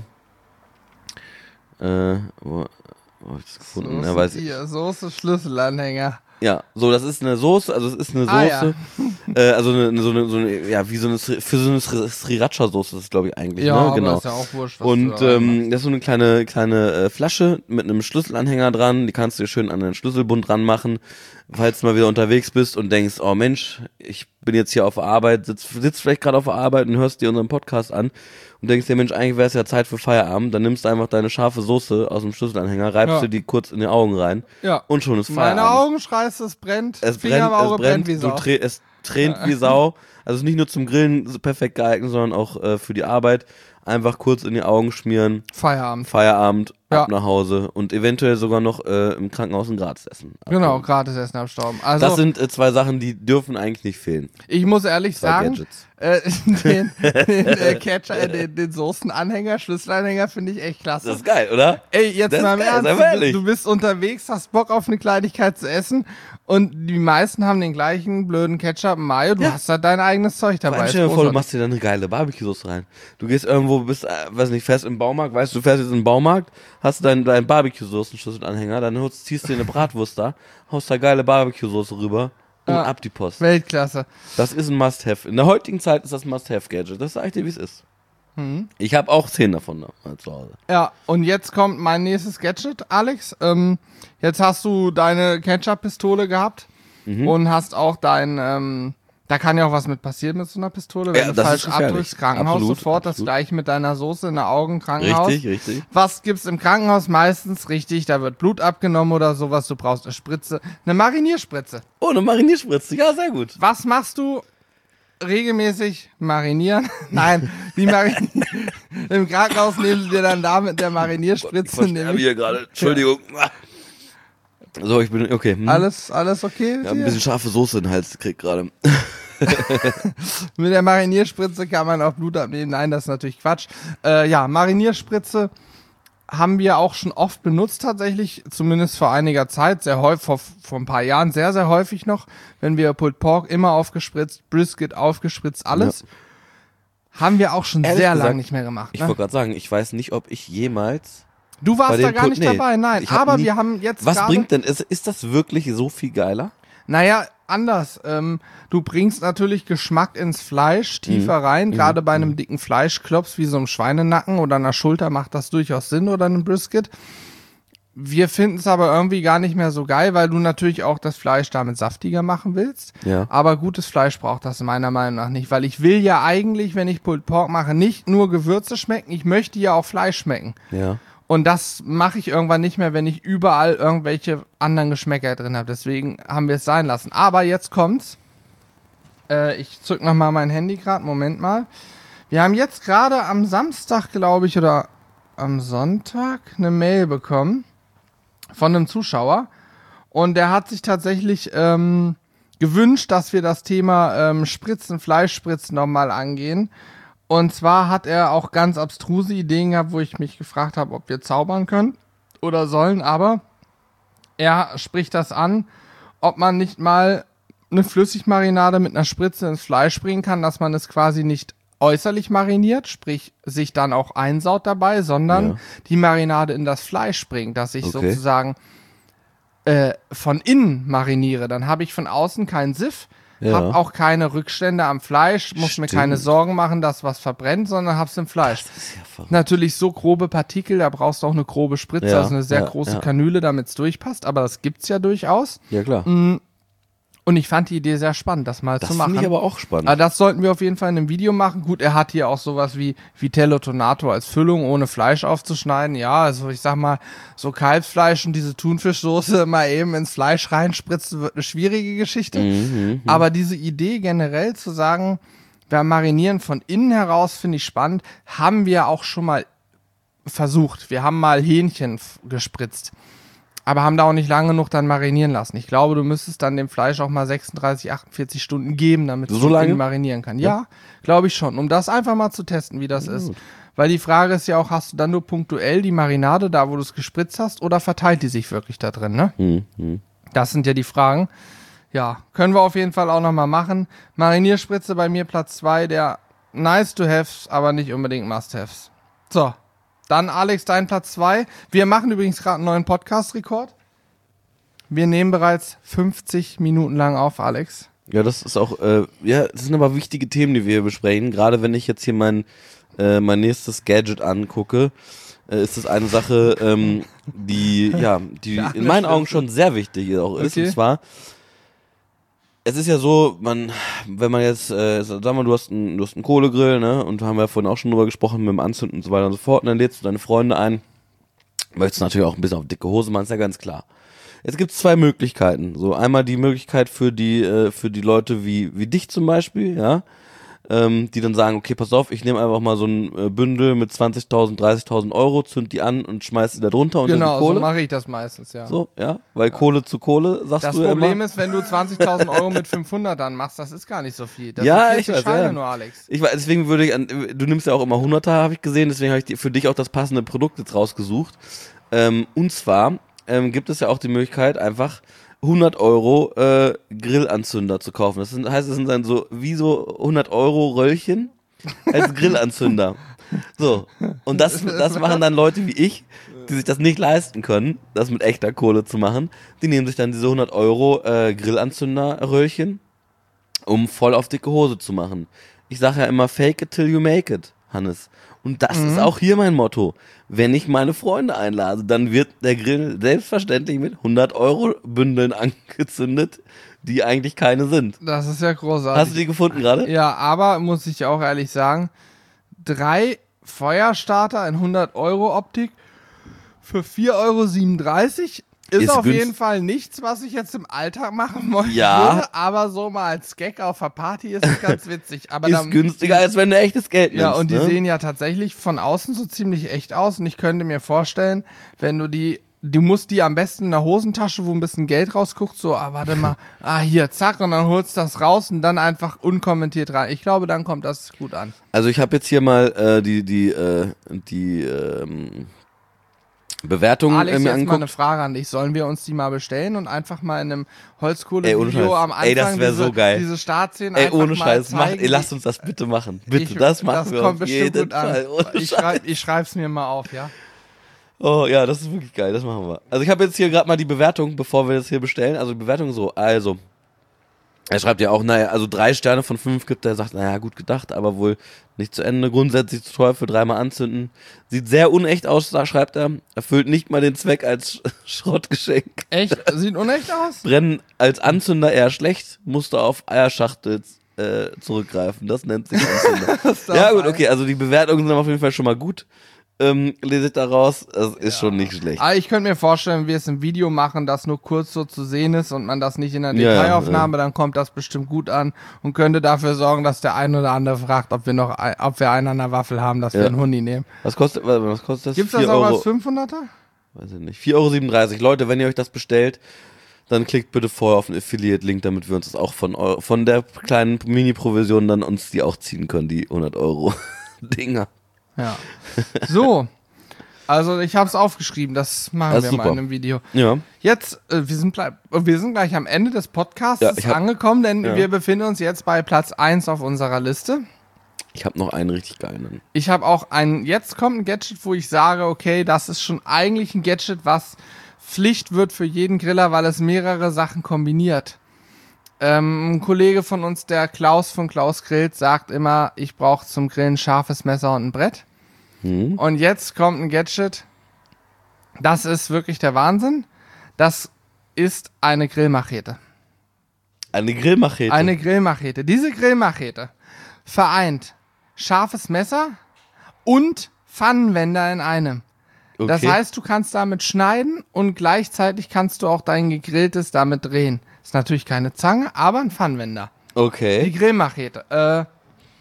Wo hab ich das gefunden? Soße, Weiß ich. hier, Soße, Schlüsselanhänger. Ja, so, das ist eine Soße, also es ist eine Soße, also ja, wie so eine, für so eine Sriracha-Soße ist es, glaube ich, eigentlich, ja, ne? aber Genau. ist ja auch wurscht, was Und du da reinmachst. das ist so eine kleine Flasche mit einem Schlüsselanhänger dran, die kannst du dir schön an den Schlüsselbund dran machen, falls du mal wieder unterwegs bist und denkst, oh Mensch, ich bin jetzt hier auf der Arbeit, sitzt vielleicht gerade auf der Arbeit und hörst dir unseren Podcast an und denkst dir, Mensch, eigentlich wäre es ja Zeit für Feierabend, dann nimmst du einfach deine scharfe Soße aus dem Schlüsselanhänger, reibst dir die kurz in die Augen rein und schon ist Feierabend. Meine Augen schreist, es brennt, Es Finger im Auge brennt wie Sau. es tränt wie Sau. Also nicht nur zum Grillen so perfekt geeignet, sondern auch für die Arbeit. Einfach kurz in die Augen schmieren. Feierabend, ab nach Hause und eventuell sogar noch im Krankenhaus ein Gratisessen. Genau, Gratisessen abstauben. Also, das sind zwei Sachen, die dürfen eigentlich nicht fehlen. Ich muss ehrlich sagen, Gadgets. den Soßenanhänger, Schlüsselanhänger finde ich echt klasse. Das ist geil, oder? Ey, jetzt Das mal im ist geil, Ernst, sei mal ehrlich. du bist unterwegs, hast Bock auf eine Kleinigkeit zu essen und die meisten haben den gleichen blöden Ketchup und Mayo, du hast da dein eigenes Zeug dabei. Stell dir vor, du machst dir da eine geile Barbecue-Soße rein. Du gehst irgendwo, bist, weiß nicht, fährst im Baumarkt, weißt du, fährst jetzt in den Baumarkt, hast deinen Barbecue-Soßen-Schlüsselanhänger, dann ziehst du dir eine Bratwurst da, haust da geile Barbecue-Soße rüber und ab die Post. Weltklasse. Das ist ein Must-Have. In der heutigen Zeit ist das ein Must-Have-Gadget. Das sag ich dir, wie es ist. Ich habe auch 10 davon zu Hause. Ja, und jetzt kommt mein nächstes Gadget, Alex. Jetzt hast du deine Ketchup-Pistole gehabt und hast auch dein, da kann ja auch was mit passieren mit so einer Pistole, wenn Ja, du das falsch ist gefährlich. abdrückst, Krankenhaus Absolut, sofort, das absolut. gleiche mit deiner Soße in der Augen, Krankenhaus. Richtig. Was gibt's im Krankenhaus meistens? Richtig, da wird Blut abgenommen oder sowas, du brauchst eine Spritze, eine Marinierspritze. Oh, eine Marinierspritze. Ja, sehr gut. Was machst du? Regelmäßig marinieren? Nein, im Krankenhaus nehmen sie dir dann da mit der Marinierspritze. Ich sterbe hier gerade. Entschuldigung. So, ich bin, okay. Alles okay? Ja, ein bisschen scharfe Soße in den Hals gekriegt gerade. Mit der Marinierspritze kann man auch Blut abnehmen. Nein, das ist natürlich Quatsch. Marinierspritze haben wir auch schon oft benutzt tatsächlich, zumindest vor einiger Zeit, sehr häufig, vor ein paar Jahren sehr, sehr häufig noch, wenn wir Pulled Pork immer aufgespritzt, Brisket aufgespritzt, alles. Ja. Haben wir auch schon Ehrlich sehr gesagt, lange nicht mehr gemacht. Ich Ne? wollte gerade sagen, ich weiß nicht, ob ich jemals... Du warst da gar nicht dabei, nein. Aber wir haben jetzt Was bringt denn, ist das wirklich so viel geiler? Naja, anders. Du bringst natürlich Geschmack ins Fleisch tiefer rein. Gerade bei einem dicken Fleischklops wie so einem Schweinenacken oder einer Schulter macht das durchaus Sinn oder einem Brisket. Wir finden es aber irgendwie gar nicht mehr so geil, weil du natürlich auch das Fleisch damit saftiger machen willst. Ja. Aber gutes Fleisch braucht das meiner Meinung nach nicht, weil ich will ja eigentlich, wenn ich Pulled Pork mache, nicht nur Gewürze schmecken, ich möchte ja auch Fleisch schmecken. Ja. Und das mache ich irgendwann nicht mehr, wenn ich überall irgendwelche anderen Geschmäcker drin habe. Deswegen haben wir es sein lassen. Aber jetzt kommt's. Ich zück nochmal mein Handy gerade. Moment mal. Wir haben jetzt gerade am Samstag, glaube ich, oder am Sonntag eine Mail bekommen von einem Zuschauer. Und der hat sich tatsächlich gewünscht, dass wir das Thema Fleischspritzen nochmal angehen. Und zwar hat er auch ganz abstruse Ideen gehabt, wo ich mich gefragt habe, ob wir zaubern können oder sollen. Aber er spricht das an, ob man nicht mal eine Flüssigmarinade mit einer Spritze ins Fleisch bringen kann, dass man es quasi nicht äußerlich mariniert, sprich sich dann auch einsaut dabei, sondern die Marinade in das Fleisch bringt, dass ich sozusagen von innen mariniere. Dann habe ich von außen keinen Siff. Hab auch keine Rückstände am Fleisch, muss mir keine Sorgen machen, dass was verbrennt, sondern hab's im Fleisch. Das ist ja verrückt. Natürlich so grobe Partikel, da brauchst du auch eine grobe Spritze, also eine sehr große Kanüle, damit's durchpasst, aber das gibt's ja durchaus. Ja, klar. Und ich fand die Idee sehr spannend, das mal zu machen. Das finde ich aber auch spannend. Aber das sollten wir auf jeden Fall in einem Video machen. Gut, er hat hier auch sowas wie Vitello Tonato als Füllung, ohne Fleisch aufzuschneiden. Ja, also ich sag mal, so Kalbsfleisch und diese Thunfischsoße mal eben ins Fleisch reinspritzen, wird eine schwierige Geschichte. Aber diese Idee generell zu sagen, beim Marinieren von innen heraus finde ich spannend, haben wir auch schon mal versucht. Wir haben mal Hähnchen gespritzt, aber haben da auch nicht lange genug dann marinieren lassen. Ich glaube, du müsstest dann dem Fleisch auch mal 36, 48 Stunden geben, damit es lange marinieren kann. Ja, glaube ich schon, um das einfach mal zu testen, wie das ist. Weil die Frage ist ja auch, hast du dann nur punktuell die Marinade da, wo du es gespritzt hast, oder verteilt die sich wirklich da drin, ne? Das sind ja die Fragen. Ja, können wir auf jeden Fall auch nochmal machen. Marinierspritze bei mir Platz 2, der nice to haves, aber nicht unbedingt must haves. So, dann Alex, dein Platz 2. Wir machen übrigens gerade einen neuen Podcast-Rekord. Wir nehmen bereits 50 Minuten lang auf, Alex. Ja, das ist auch, das sind aber wichtige Themen, die wir hier besprechen. Gerade wenn ich jetzt hier mein nächstes Gadget angucke, ist das eine Sache, die in meinen Augen schon sehr wichtig auch ist. Okay. Und zwar, es ist ja so, wenn man jetzt, sag mal, du hast einen Kohlegrill, ne, und haben wir ja vorhin auch schon drüber gesprochen, mit dem Anzünden und so weiter und so fort, und dann lädst du deine Freunde ein, möchtest natürlich auch ein bisschen auf dicke Hose machen, ist ja ganz klar. Jetzt gibt es 2 Möglichkeiten. So, einmal die Möglichkeit für die Leute wie dich zum Beispiel, ja, die dann sagen, okay, pass auf, ich nehme einfach mal so ein Bündel mit 20.000, 30.000 Euro, zünd die an und schmeiß die da drunter unter die Kohle. Genau, so mache ich das meistens, ja. So, ja, weil Kohle zu Kohle, sagst du ja immer. Das Problem ist, wenn du 20.000 Euro mit 500 dann machst, das ist gar nicht so viel. Das ja, sind ich weiß, Scheine nur, Alex. Deswegen du nimmst ja auch immer 100er, habe ich gesehen, deswegen habe ich für dich auch das passende Produkt jetzt rausgesucht. Und zwar gibt es ja auch die Möglichkeit, einfach 100 Euro Grillanzünder zu kaufen. Das heißt, es sind dann so 100 Euro Röllchen als Grillanzünder. So, und das machen dann Leute wie ich, die sich das nicht leisten können, das mit echter Kohle zu machen. Die nehmen sich dann diese 100 Euro Grillanzünder-Röllchen, um voll auf dicke Hose zu machen. Ich sage ja immer, fake it till you make it, Hannes. Und das ist auch hier mein Motto. Wenn ich meine Freunde einlade, dann wird der Grill selbstverständlich mit 100 Euro Bündeln angezündet, die eigentlich keine sind. Das ist ja großartig. Hast du die gefunden gerade? Ja, aber muss ich auch ehrlich sagen, 3 Feuerstarter in 100 Euro Optik für 4,37 € ist auf jeden Fall nichts, was ich jetzt im Alltag machen wollte. Ja. Aber so mal als Gag auf der Party ist es ganz witzig. Aber ist günstiger, als wenn du echtes Geld nimmst. Ja, und die sehen ja tatsächlich von außen so ziemlich echt aus. Und ich könnte mir vorstellen, wenn du musst die am besten in der Hosentasche, wo ein bisschen Geld rausguckt, so, warte mal, hier, zack, und dann holst du das raus und dann einfach unkommentiert rein. Ich glaube, dann kommt das gut an. Also ich habe jetzt hier mal die Bewertungen Alex, mir jetzt angeguckt. mal eine Frage an dich. Sollen wir uns die mal bestellen und einfach mal in einem Holzkohle-Video am Anfang das wäre so geil. Diese Startszenen einfach ohne Scheiß, lasst uns das bitte machen. Bitte, das machen wir auf jeden Fall. Ich schreib's mir mal auf, ja? Oh ja, das ist wirklich geil, das machen wir. Also ich habe jetzt hier gerade mal die Bewertung, bevor wir das hier bestellen. Also die Bewertung so, er schreibt ja auch, 3 Sterne von 5 gibt er, sagt, gut gedacht, aber wohl nicht zu Ende. Grundsätzlich zu teuer für 3-mal anzünden. Sieht sehr unecht aus, da schreibt er. Erfüllt nicht mal den Zweck als Schrottgeschenk. Echt? Sieht unecht aus? Brennen als Anzünder eher schlecht, musste auf Eierschachtel zurückgreifen. Das nennt sich Anzünder. Ja gut, okay, also die Bewertungen sind auf jeden Fall schon mal gut. Lese ich daraus, das ist schon nicht schlecht. Aber ich könnte mir vorstellen, wenn wir es im Video machen, das nur kurz so zu sehen ist und man das nicht in der Detailaufnahme, dann kommt das bestimmt gut an und könnte dafür sorgen, dass der ein oder andere fragt, ob wir einen an der Waffel haben, dass wir einen Hundi nehmen. Was kostet das? Gibt's das auch als 500er? Weiß ich nicht. 4,37 €. Leute, wenn ihr euch das bestellt, dann klickt bitte vorher auf den Affiliate-Link, damit wir uns das auch von der kleinen Mini-Provision dann uns die auch ziehen können, die 100 Euro Dinger. Ja. So, also ich habe es aufgeschrieben, das machen wir mal in einem Video. Ja. Jetzt, wir sind gleich am Ende des Podcasts angekommen, denn wir befinden uns jetzt bei Platz 1 auf unserer Liste. Ich habe noch einen richtig geilen. Ich habe auch jetzt kommt ein Gadget, wo ich sage, okay, das ist schon eigentlich ein Gadget, was Pflicht wird für jeden Griller, weil es mehrere Sachen kombiniert. Ein Kollege von uns, der Klaus von Klaus Grillt, sagt immer, ich brauche zum Grillen ein scharfes Messer und ein Brett. Und jetzt kommt ein Gadget, das ist wirklich der Wahnsinn. Das ist eine Grillmachete. Eine Grillmachete? Eine Grillmachete. Diese Grillmachete vereint scharfes Messer und Pfannenwender in einem. Okay. Das heißt, du kannst damit schneiden und gleichzeitig kannst du auch dein Gegrilltes damit drehen. Ist natürlich keine Zange, aber ein Pfannenwender. Okay. Die Grillmachete.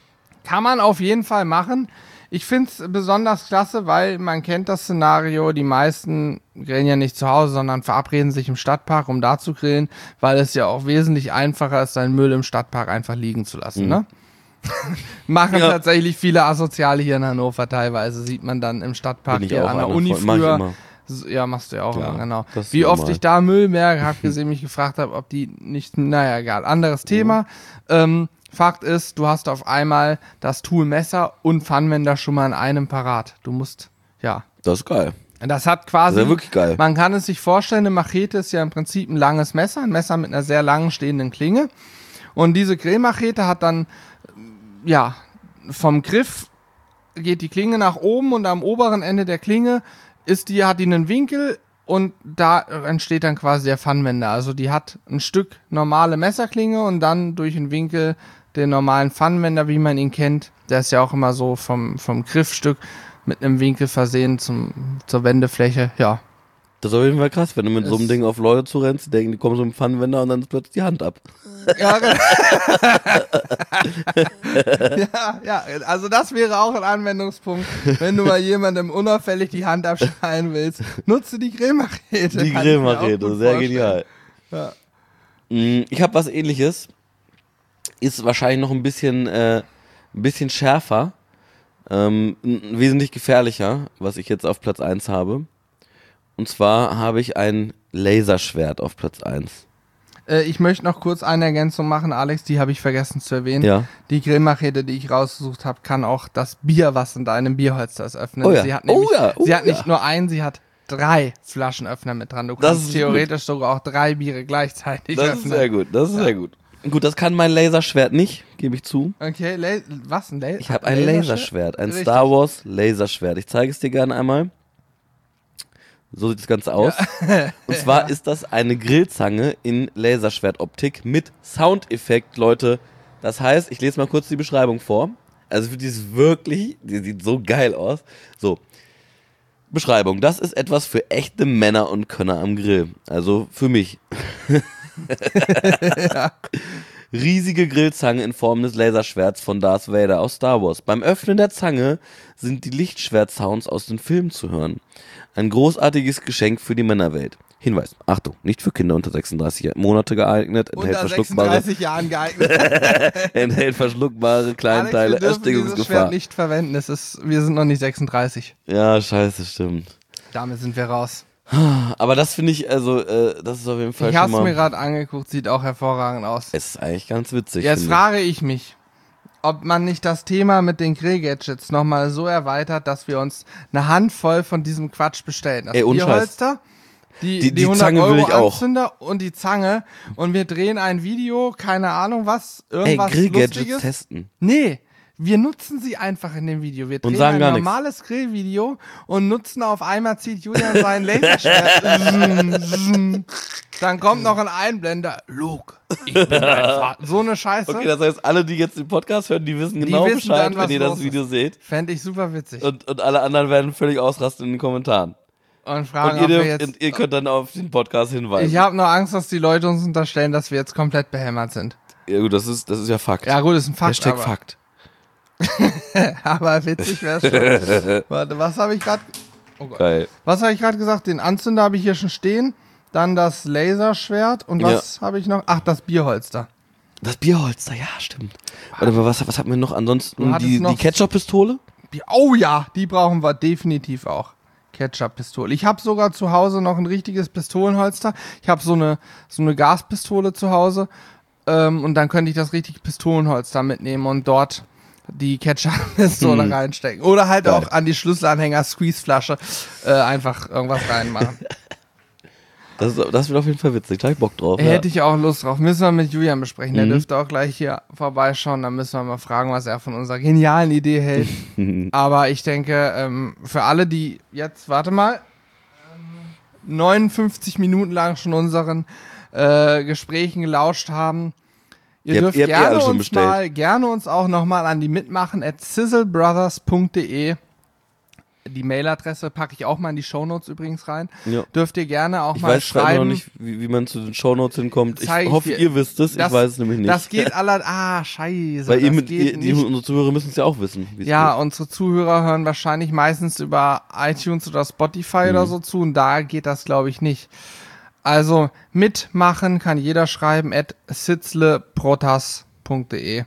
kann man auf jeden Fall machen. Ich finde es besonders klasse, weil man kennt das Szenario, die meisten grillen ja nicht zu Hause, sondern verabreden sich im Stadtpark, um da zu grillen, weil es ja auch wesentlich einfacher ist, seinen Müll im Stadtpark einfach liegen zu lassen, ne? Machen tatsächlich viele Asoziale hier in Hannover teilweise, sieht man dann im Stadtpark hier an der Uni früher. Ja, machst du ja auch immer, genau. Wie oft ich da Müllberge habe gesehen, mich gefragt habe, ob die nicht, naja, egal, anderes Thema. Fakt ist, du hast auf einmal das Tool Messer und Pfannenwender schon mal in einem parat. Du musst, ja. Das ist geil. Das hat quasi, das ist ja wirklich geil. Man kann es sich vorstellen, eine Machete ist ja im Prinzip ein langes Messer, ein Messer mit einer sehr langen stehenden Klinge. Und diese Grillmachete hat dann, ja, vom Griff geht die Klinge nach oben und am oberen Ende der Klinge hat die einen Winkel und da entsteht dann quasi der Pfannenwender. Also die hat ein Stück normale Messerklinge und dann durch einen Winkel den normalen Pfannenwender, wie man ihn kennt. Der ist ja auch immer so vom Griffstück mit einem Winkel versehen zur Wendefläche, ja. Das ist auf jeden Fall krass, wenn du mit so einem Ding auf Leute zurennst, die denken, die kommen so im Pfannenwender und dann ist plötzlich die Hand ab. Ja, ja, also das wäre auch ein Anwendungspunkt, wenn du mal jemandem unauffällig die Hand abschneiden willst. Nutze die Grillmachete. Die Grillmachete, sehr genial. Ja. Ich habe was Ähnliches, ist wahrscheinlich noch ein bisschen schärfer, wesentlich gefährlicher, was ich jetzt auf Platz 1 habe. Und zwar habe ich ein Laserschwert auf Platz 1. Ich möchte noch kurz eine Ergänzung machen, Alex, die habe ich vergessen zu erwähnen. Ja. Die Grillmachete, die ich rausgesucht habe, kann auch das Bier, was in deinem Bierholster ist, öffnen. Oh ja. Sie hat nicht nur einen, sie hat 3 Flaschenöffner mit dran. Du kannst theoretisch sogar auch 3 Biere gleichzeitig öffnen. Das ist sehr gut, sehr gut. Gut, das kann mein Laserschwert nicht, gebe ich zu. Okay, was? Ein Laserschwert? Ich habe ein Laserschwert, ein Star Wars Laserschwert. Ich zeige es dir gerne einmal. So sieht das Ganze aus. Ja. Und zwar ist das eine Grillzange in Laserschwertoptik mit Soundeffekt, Leute. Das heißt, ich lese mal kurz die Beschreibung vor. Also die sieht so geil aus. So, Beschreibung. Das ist etwas für echte Männer und Könner am Grill. Also für mich. Ja. Riesige Grillzange in Form des Laserschwerts von Darth Vader aus Star Wars. Beim Öffnen der Zange sind die Lichtschwert-Sounds aus den Filmen zu hören. Ein großartiges Geschenk für die Männerwelt. Hinweis, Achtung, nicht für Kinder unter 36 Monate geeignet, unter 36 Jahren geeignet. Enthält verschluckbare Kleinteile, Erstickungsgefahr. Dieses Schwert nicht verwenden, wir sind noch nicht 36. Ja, scheiße, stimmt. Damit sind wir raus. Aber das finde ich, also, das ist auf jeden Fall schon mal... Ich habe es mir gerade angeguckt, sieht auch hervorragend aus. Es ist eigentlich ganz witzig. Jetzt frage ich mich, ob man nicht das Thema mit den Grillgadgets nochmal so erweitert, dass wir uns eine Handvoll von diesem Quatsch bestellen. Das Bierholster, die 100 Zange Euro will ich auch. Anzünder und die Zange und wir drehen ein Video, keine Ahnung was, irgendwas Lustiges. Testen. Nee. Wir nutzen sie einfach in dem Video. Wir drehen ein normales Grillvideo und nutzen auf einmal, zieht Julian sein Laserschwert. Dann kommt noch ein Einblender. Luke, ich bin dein Vater. So eine Scheiße. Okay, das heißt, alle, die jetzt den Podcast hören, die wissen genau Bescheid, wenn ihr das Video seht. Fände ich super witzig. Und alle anderen werden völlig ausrasten in den Kommentaren. Und fragen, und ihr könnt dann auf den Podcast hinweisen. Ich habe nur Angst, dass die Leute uns unterstellen, dass wir jetzt komplett behämmert sind. Ja gut, das ist ja Fakt. Ja gut, das ist ein Fakt. Hashtag Fakt. Aber witzig wäre es schon. Warte, was habe ich gerade... Oh Gott. Geil. Was habe ich gerade gesagt? Den Anzünder habe ich hier schon stehen. Dann das Laserschwert. Und was habe ich noch? Ach, das Bierholster. Das Bierholster, ja, stimmt. Warte mal, was hatten wir noch? Ansonsten die Ketchup-Pistole? Oh ja, die brauchen wir definitiv auch. Ketchup-Pistole. Ich habe sogar zu Hause noch ein richtiges Pistolenholster. Ich habe so eine Gaspistole zu Hause. Und dann könnte ich das richtige Pistolenholster mitnehmen und dort die Ketchup-Pistole reinstecken. Oder halt auch an die Schlüsselanhänger Squeeze-Flasche einfach irgendwas reinmachen. Das wird auf jeden Fall witzig. Da hab ich Bock drauf. Hätte ich auch Lust drauf. Müssen wir mit Julian besprechen. Der dürfte auch gleich hier vorbeischauen. Dann müssen wir mal fragen, was er von unserer genialen Idee hält. Aber ich denke, für alle, die jetzt, 59 Minuten lang schon unseren Gesprächen gelauscht haben, Ihr dürft gerne uns auch nochmal an die mitmachen @sizzlebrothers.de die Mailadresse packe ich auch mal in die Shownotes übrigens rein. Ja. Dürft ihr gerne auch Ich mal weiß schreiben. noch nicht, wie man zu den Shownotes hinkommt. Ich Zeig ich hoffe, dir. ihr wisst es. Ich weiß es nämlich nicht. Das geht scheiße. Weil das geht nicht. unsere Zuhörer müssen es ja auch wissen. wie es Ja, geht. unsere Zuhörer hören wahrscheinlich meistens über iTunes oder Spotify oder so zu und da geht das, glaube ich, nicht. Also mitmachen kann jeder schreiben @sitzleprotas.de.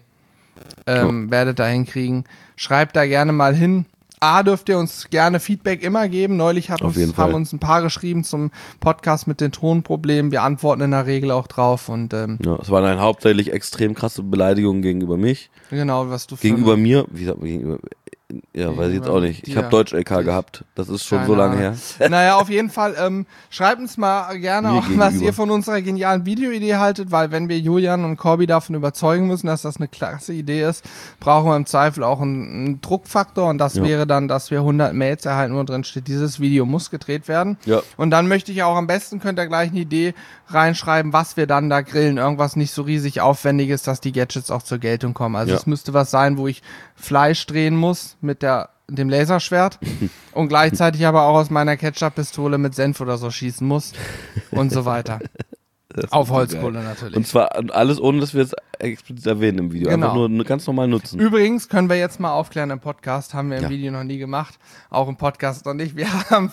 Werdet da hinkriegen. Schreibt da gerne mal hin. Dürft ihr uns gerne Feedback immer geben. Neulich haben uns ein paar geschrieben zum Podcast mit den Tonproblemen. Wir antworten in der Regel auch drauf. Und Ja, es waren dann hauptsächlich extrem krasse Beleidigungen gegenüber mich. genau, was du Gegenüber mir, wie sagt man gegenüber? Ja, weiß ich jetzt auch nicht. Ich habe Deutsch-LK gehabt. Das ist schon so lange her. Naja, auf jeden Fall, schreibt uns mal gerne auch, was ihr von unserer genialen Videoidee haltet, weil wenn wir Julian und Corby davon überzeugen müssen, dass das eine klasse Idee ist, brauchen wir im Zweifel auch einen Druckfaktor und das wäre dann, dass wir 100 Mails erhalten, wo drin steht, dieses Video muss gedreht werden. Ja. Und dann möchte ich auch am besten, könnt ihr gleich eine Idee reinschreiben, was wir dann da grillen. Irgendwas nicht so riesig Aufwendiges, dass die Gadgets auch zur Geltung kommen. Also es müsste was sein, wo ich Fleisch drehen muss mit dem Laserschwert und gleichzeitig aber auch aus meiner Ketchup-Pistole mit Senf oder so schießen muss und so weiter. Auf Holzkohle natürlich. Und zwar alles ohne, dass wir es explizit erwähnen im Video. Genau. Einfach nur ganz normal nutzen. Übrigens können wir jetzt mal aufklären im Podcast, haben wir im Video noch nie gemacht, auch im Podcast noch nicht. Wir haben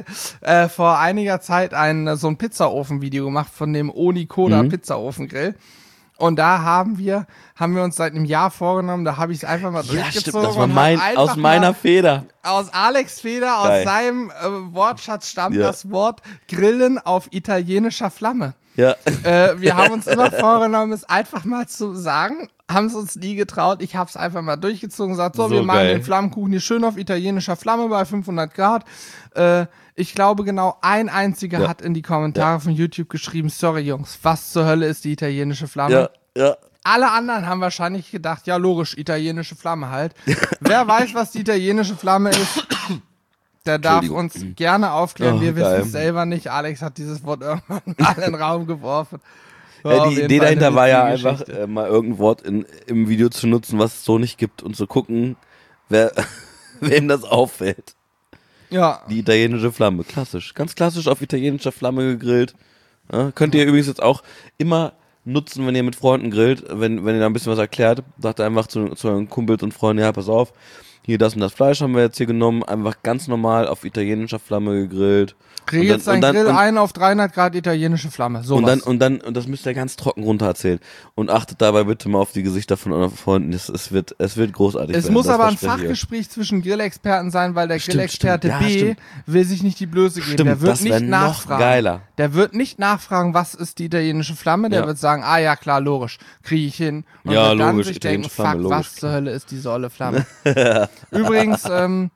vor einiger Zeit so ein Pizzaofen-Video gemacht von dem Onikoda Pizzaofengrill. Und da haben wir uns seit einem Jahr vorgenommen, da habe ich es einfach mal durchgezogen. Stimmt, das war aus meiner Feder. Aus Alex Feder, Geil. aus seinem Wortschatz stammt das Wort Grillen auf italienischer Flamme. Ja. Wir haben uns immer vorgenommen, es einfach mal zu sagen, haben es uns nie getraut. Ich habe es einfach mal durchgezogen und gesagt, so wir machen den Flammkuchen hier schön auf italienischer Flamme bei 500 Grad. Ich glaube, genau ein einziger hat in die Kommentare von YouTube geschrieben, sorry Jungs, was zur Hölle ist die italienische Flamme? Ja. Alle anderen haben wahrscheinlich gedacht, ja logisch, italienische Flamme halt. Wer weiß, was die italienische Flamme ist, der darf uns gerne aufklären. Wir wissen es selber nicht. Alex hat dieses Wort irgendwann mal in den Raum geworfen. Die Idee dahinter war ja einfach, mal irgendein Wort im Video zu nutzen, was es so nicht gibt und zu gucken, wem das auffällt. Ja. Die italienische Flamme, klassisch. Ganz klassisch auf italienischer Flamme gegrillt. Ja, könnt ihr übrigens jetzt auch immer nutzen, wenn ihr mit Freunden grillt, wenn ihr da ein bisschen was erklärt, sagt einfach zu euren Kumpels und Freunden, ja, pass auf, hier das und das Fleisch haben wir jetzt hier genommen, einfach ganz normal auf italienischer Flamme gegrillt. Krieg jetzt dein Grill ein auf 300 Grad italienische Flamme. Sowas. Und das müsst ihr ganz trocken runter erzählen. Und achtet dabei bitte mal auf die Gesichter von euren Freunden. Es wird großartig Es werden. muss Das aber ein verspreche ich Fachgespräch zwischen Grillexperten sein, weil der Grillexperte B will sich nicht die Blöße geben. Stimmt, der wird das nicht wär noch nachfragen. geiler. Der wird nicht nachfragen, was ist die italienische Flamme. Der wird sagen, ja klar, logisch, kriege ich hin. Und Ja, wird dann logisch, sich denken, italienische Flamme, fuck, logisch, was zur Hölle ist diese olle Flamme. Übrigens,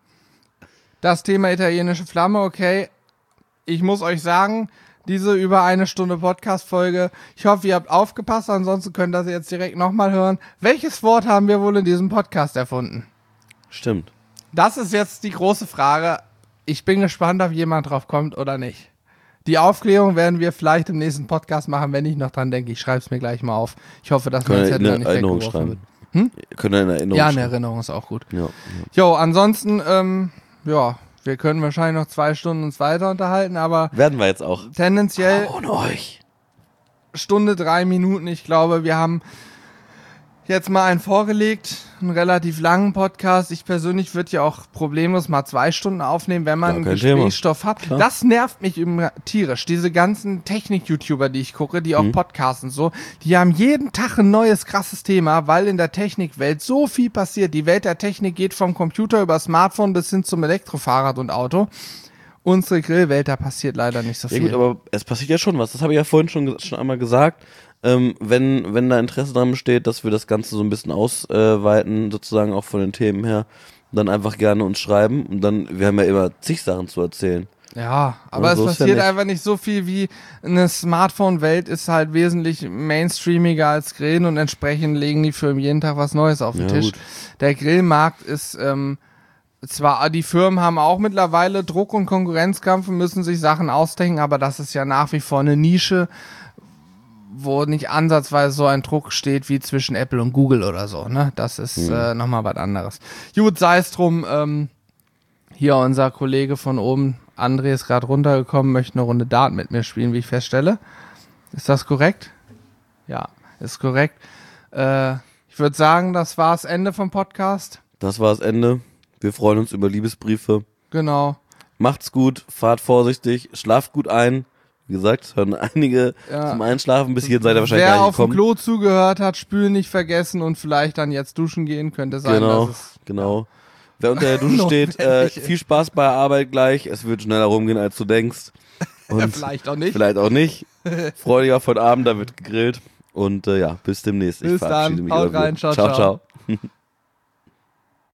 das Thema italienische Flamme, okay. Ich muss euch sagen, diese über 1 Stunde Podcast-Folge, ich hoffe, ihr habt aufgepasst, ansonsten könnt ihr das jetzt direkt nochmal hören. Welches Wort haben wir wohl in diesem Podcast erfunden? Stimmt. Das ist jetzt die große Frage. Ich bin gespannt, ob jemand drauf kommt oder nicht. Die Aufklärung werden wir vielleicht im nächsten Podcast machen, wenn ich noch dran denke. Ich schreibe es mir gleich mal auf. Ich hoffe, dass mein Zettel nicht weggeworfen wird. Können wir in Erinnerung Ja, schreiben. eine Erinnerung ist auch gut. Ja. Jo, ansonsten, wir können wahrscheinlich noch 2 Stunden uns weiter unterhalten, aber Werden wir jetzt auch. tendenziell Ohne euch. Stunde 3 Minuten. Ich glaube, wir haben jetzt mal einen vorgelegt, einen relativ langen Podcast. Ich persönlich würde ja auch problemlos mal 2 Stunden aufnehmen, wenn man Ja, einen kein Thema. Gesprächsstoff hat. Klar. Das nervt mich immer tierisch. Diese ganzen Technik-YouTuber, die ich gucke, die auch podcasten so, die haben jeden Tag ein neues, krasses Thema, weil in der Technikwelt so viel passiert. Die Welt der Technik geht vom Computer über Smartphone bis hin zum Elektrofahrrad und Auto. Unsere Grillwelt, da passiert leider nicht so Ja viel. gut, aber es passiert ja schon was. Das habe ich ja vorhin schon einmal gesagt. Wenn da Interesse dran besteht, dass wir das Ganze so ein bisschen ausweiten, sozusagen auch von den Themen her, dann einfach gerne uns schreiben. Und dann, wir haben ja immer zig Sachen zu erzählen. Ja, aber Ja, es so ist ja passiert nicht. einfach nicht so viel wie eine Smartphone-Welt ist halt wesentlich mainstreamiger als Grillen und entsprechend legen die Firmen jeden Tag was Neues auf den Ja, Tisch. gut. Der Grillmarkt ist zwar, die Firmen haben auch mittlerweile Druck und Konkurrenzkampf und müssen sich Sachen ausdenken, aber das ist ja nach wie vor eine Nische, wo nicht ansatzweise so ein Druck steht wie zwischen Apple und Google oder so, ne? Das ist nochmal was anderes. Gut, sei es drum, Hier unser Kollege von oben, André, ist gerade runtergekommen, möchte eine Runde Dart mit mir spielen, wie ich feststelle. Ist das korrekt? Ja, ist korrekt. Ich würde sagen, das war das Ende vom Podcast. Das war das Ende. Wir freuen uns über Liebesbriefe. Genau. Macht's gut, fahrt vorsichtig, schlaft gut ein. Wie gesagt, es hören einige zum Einschlafen. Bis hierhin seid ihr wahrscheinlich gar nicht gekommen. Wer auf dem Klo zugehört hat, spülen nicht vergessen und vielleicht dann jetzt duschen gehen, könnte sein, dass es... Genau. Wer unter der Dusche steht, viel Spaß bei der Arbeit gleich. Es wird schneller rumgehen, als du denkst. Und vielleicht auch nicht. Vielleicht auch nicht. Freudiger von Abend, da wird gegrillt. Und bis demnächst. Bis dann. Haut rein. Ciao, ciao.